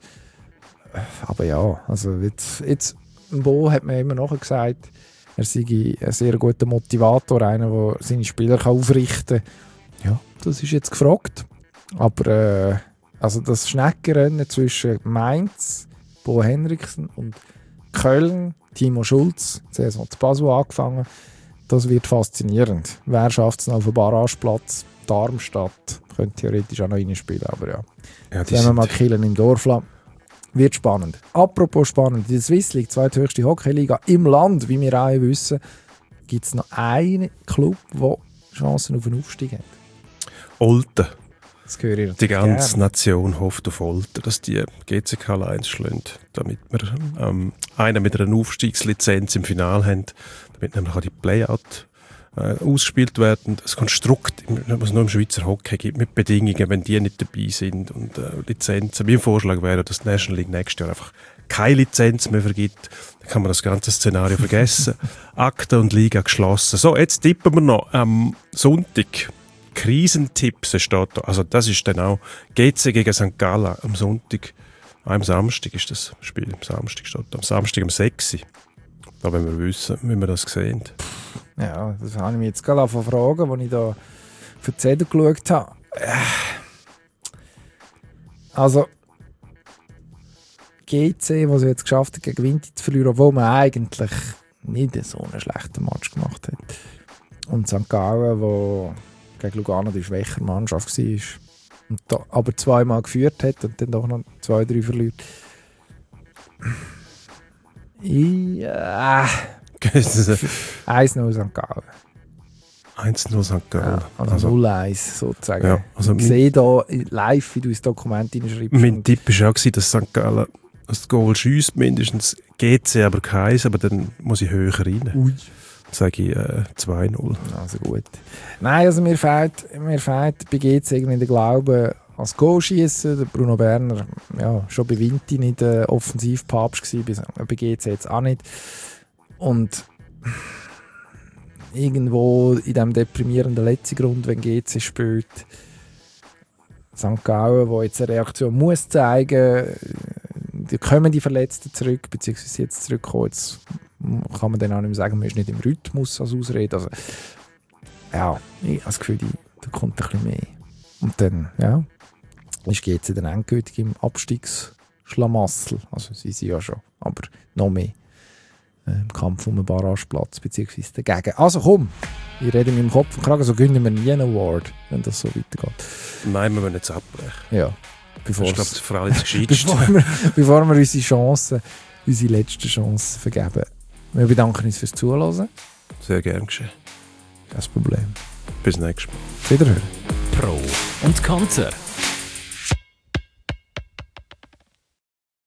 Aber ja, also jetzt, jetzt im Bo hat man immer noch gesagt, er sei ein sehr guter Motivator, einer, der seine Spieler kann aufrichten kann. Ja, das ist jetzt gefragt. Aber äh, also das Schneckenrennen zwischen Mainz, Bo Henriksen und Köln, Timo Schulz, zuerst hat Basel angefangen, das wird faszinierend. Wer schafft es noch auf dem Barrageplatz? Darmstadt könnte theoretisch auch noch reinspielen, aber ja. Ja, die Jetzt haben wir mal sind- Killen im Dorfla. Wird spannend. Apropos spannend, in der Swiss League, zweithöchste Hockeyliga im Land, wie wir alle wissen, gibt es noch einen Club, der Chancen auf einen Aufstieg hat. Olten. Das höre ich Die ganze gerne. Nation hofft auf Olten, dass die G C K eins schlägt, damit wir ähm, einen mit einer Aufstiegslizenz im Finale haben, damit nämlich auch die Playout äh, ausgespielt werden. Das Konstrukt, was es nur im Schweizer Hockey gibt, mit Bedingungen, wenn die nicht dabei sind und äh, Lizenzen. Mein Vorschlag wäre, dass die National League nächstes Jahr einfach keine Lizenz mehr vergibt. Dann kann man das ganze Szenario vergessen. Akte und Liga geschlossen. So, jetzt tippen wir noch am Sonntag. Krisentipps steht da. Also das ist dann auch G C gegen Sankt Gallen am Sonntag. Am Samstag ist das Spiel. Am Samstag steht da. Am Samstag um sechs Uhr. Da wollen wir wissen, wie wir das sehen. Ja, das habe ich mich jetzt gerade angefangen zu fragen, als ich da für die Zettel geschaut habe. Also, G C, was er jetzt geschafft hat, gegen Winti zu verlieren, obwohl man eigentlich nicht so einen schlechten Match gemacht hat. Und Sankt Gallen, wo gegen Lugano die schwächere Mannschaft war, und da, aber zweimal geführt hat und dann doch noch zwei, drei verliert. Ja, eins null Sankt Gallen. eins null Sankt Gallen. Ja, also, Also, null eins sozusagen. Ja, also ich mein- sehe da live, wie du ins Dokument hineinschreibst. mein Und- Tipp war auch, gewesen, dass Sankt Gallen das Goal schiesst, mindestens G C aber keins, aber dann muss ich höher rein. Ui. Dann sage ich äh, zwei null. Also gut. Nein, also mir fehlt, mir fehlt bei G C irgendwie der Glaube als Goal schießen. Der Bruno Berner, ja, schon bei Vinti nicht äh, Offensivpapst gewesen, bei, bei G C jetzt auch nicht. Und irgendwo in diesem deprimierenden letzten Grund, wenn G C spielt, Sankt Gallen, wo jetzt eine Reaktion muss zeigen, die kommen die Verletzten zurück, beziehungsweise jetzt zurückkommen. Jetzt kann man dann auch nicht mehr sagen, man ist nicht im Rhythmus als Ausrede. Also, ja, ich habe das Gefühl, die- da kommt ein bisschen mehr. Und dann, ja, ist G C dann endgültig im Abstiegsschlamassel. Also sie sind ja schon, aber noch mehr äh, im Kampf um den Barrageplatz, beziehungsweise dagegen. Also komm, ich rede mit dem Kopf und Kragen, so gewinnen wir nie einen Award, wenn das so weitergeht. Nein, wir müssen jetzt abbrechen. Ja, Das bevor ist, glaube ich, für alle das Gescheiteste. bevor wir, bevor wir unsere Chancen, unsere letzten Chancen vergeben. Wir bedanken uns fürs Zuhören. Sehr gern geschehen. Kein Problem. Bis nächstes Mal. Wiederhören. Pro und Konter.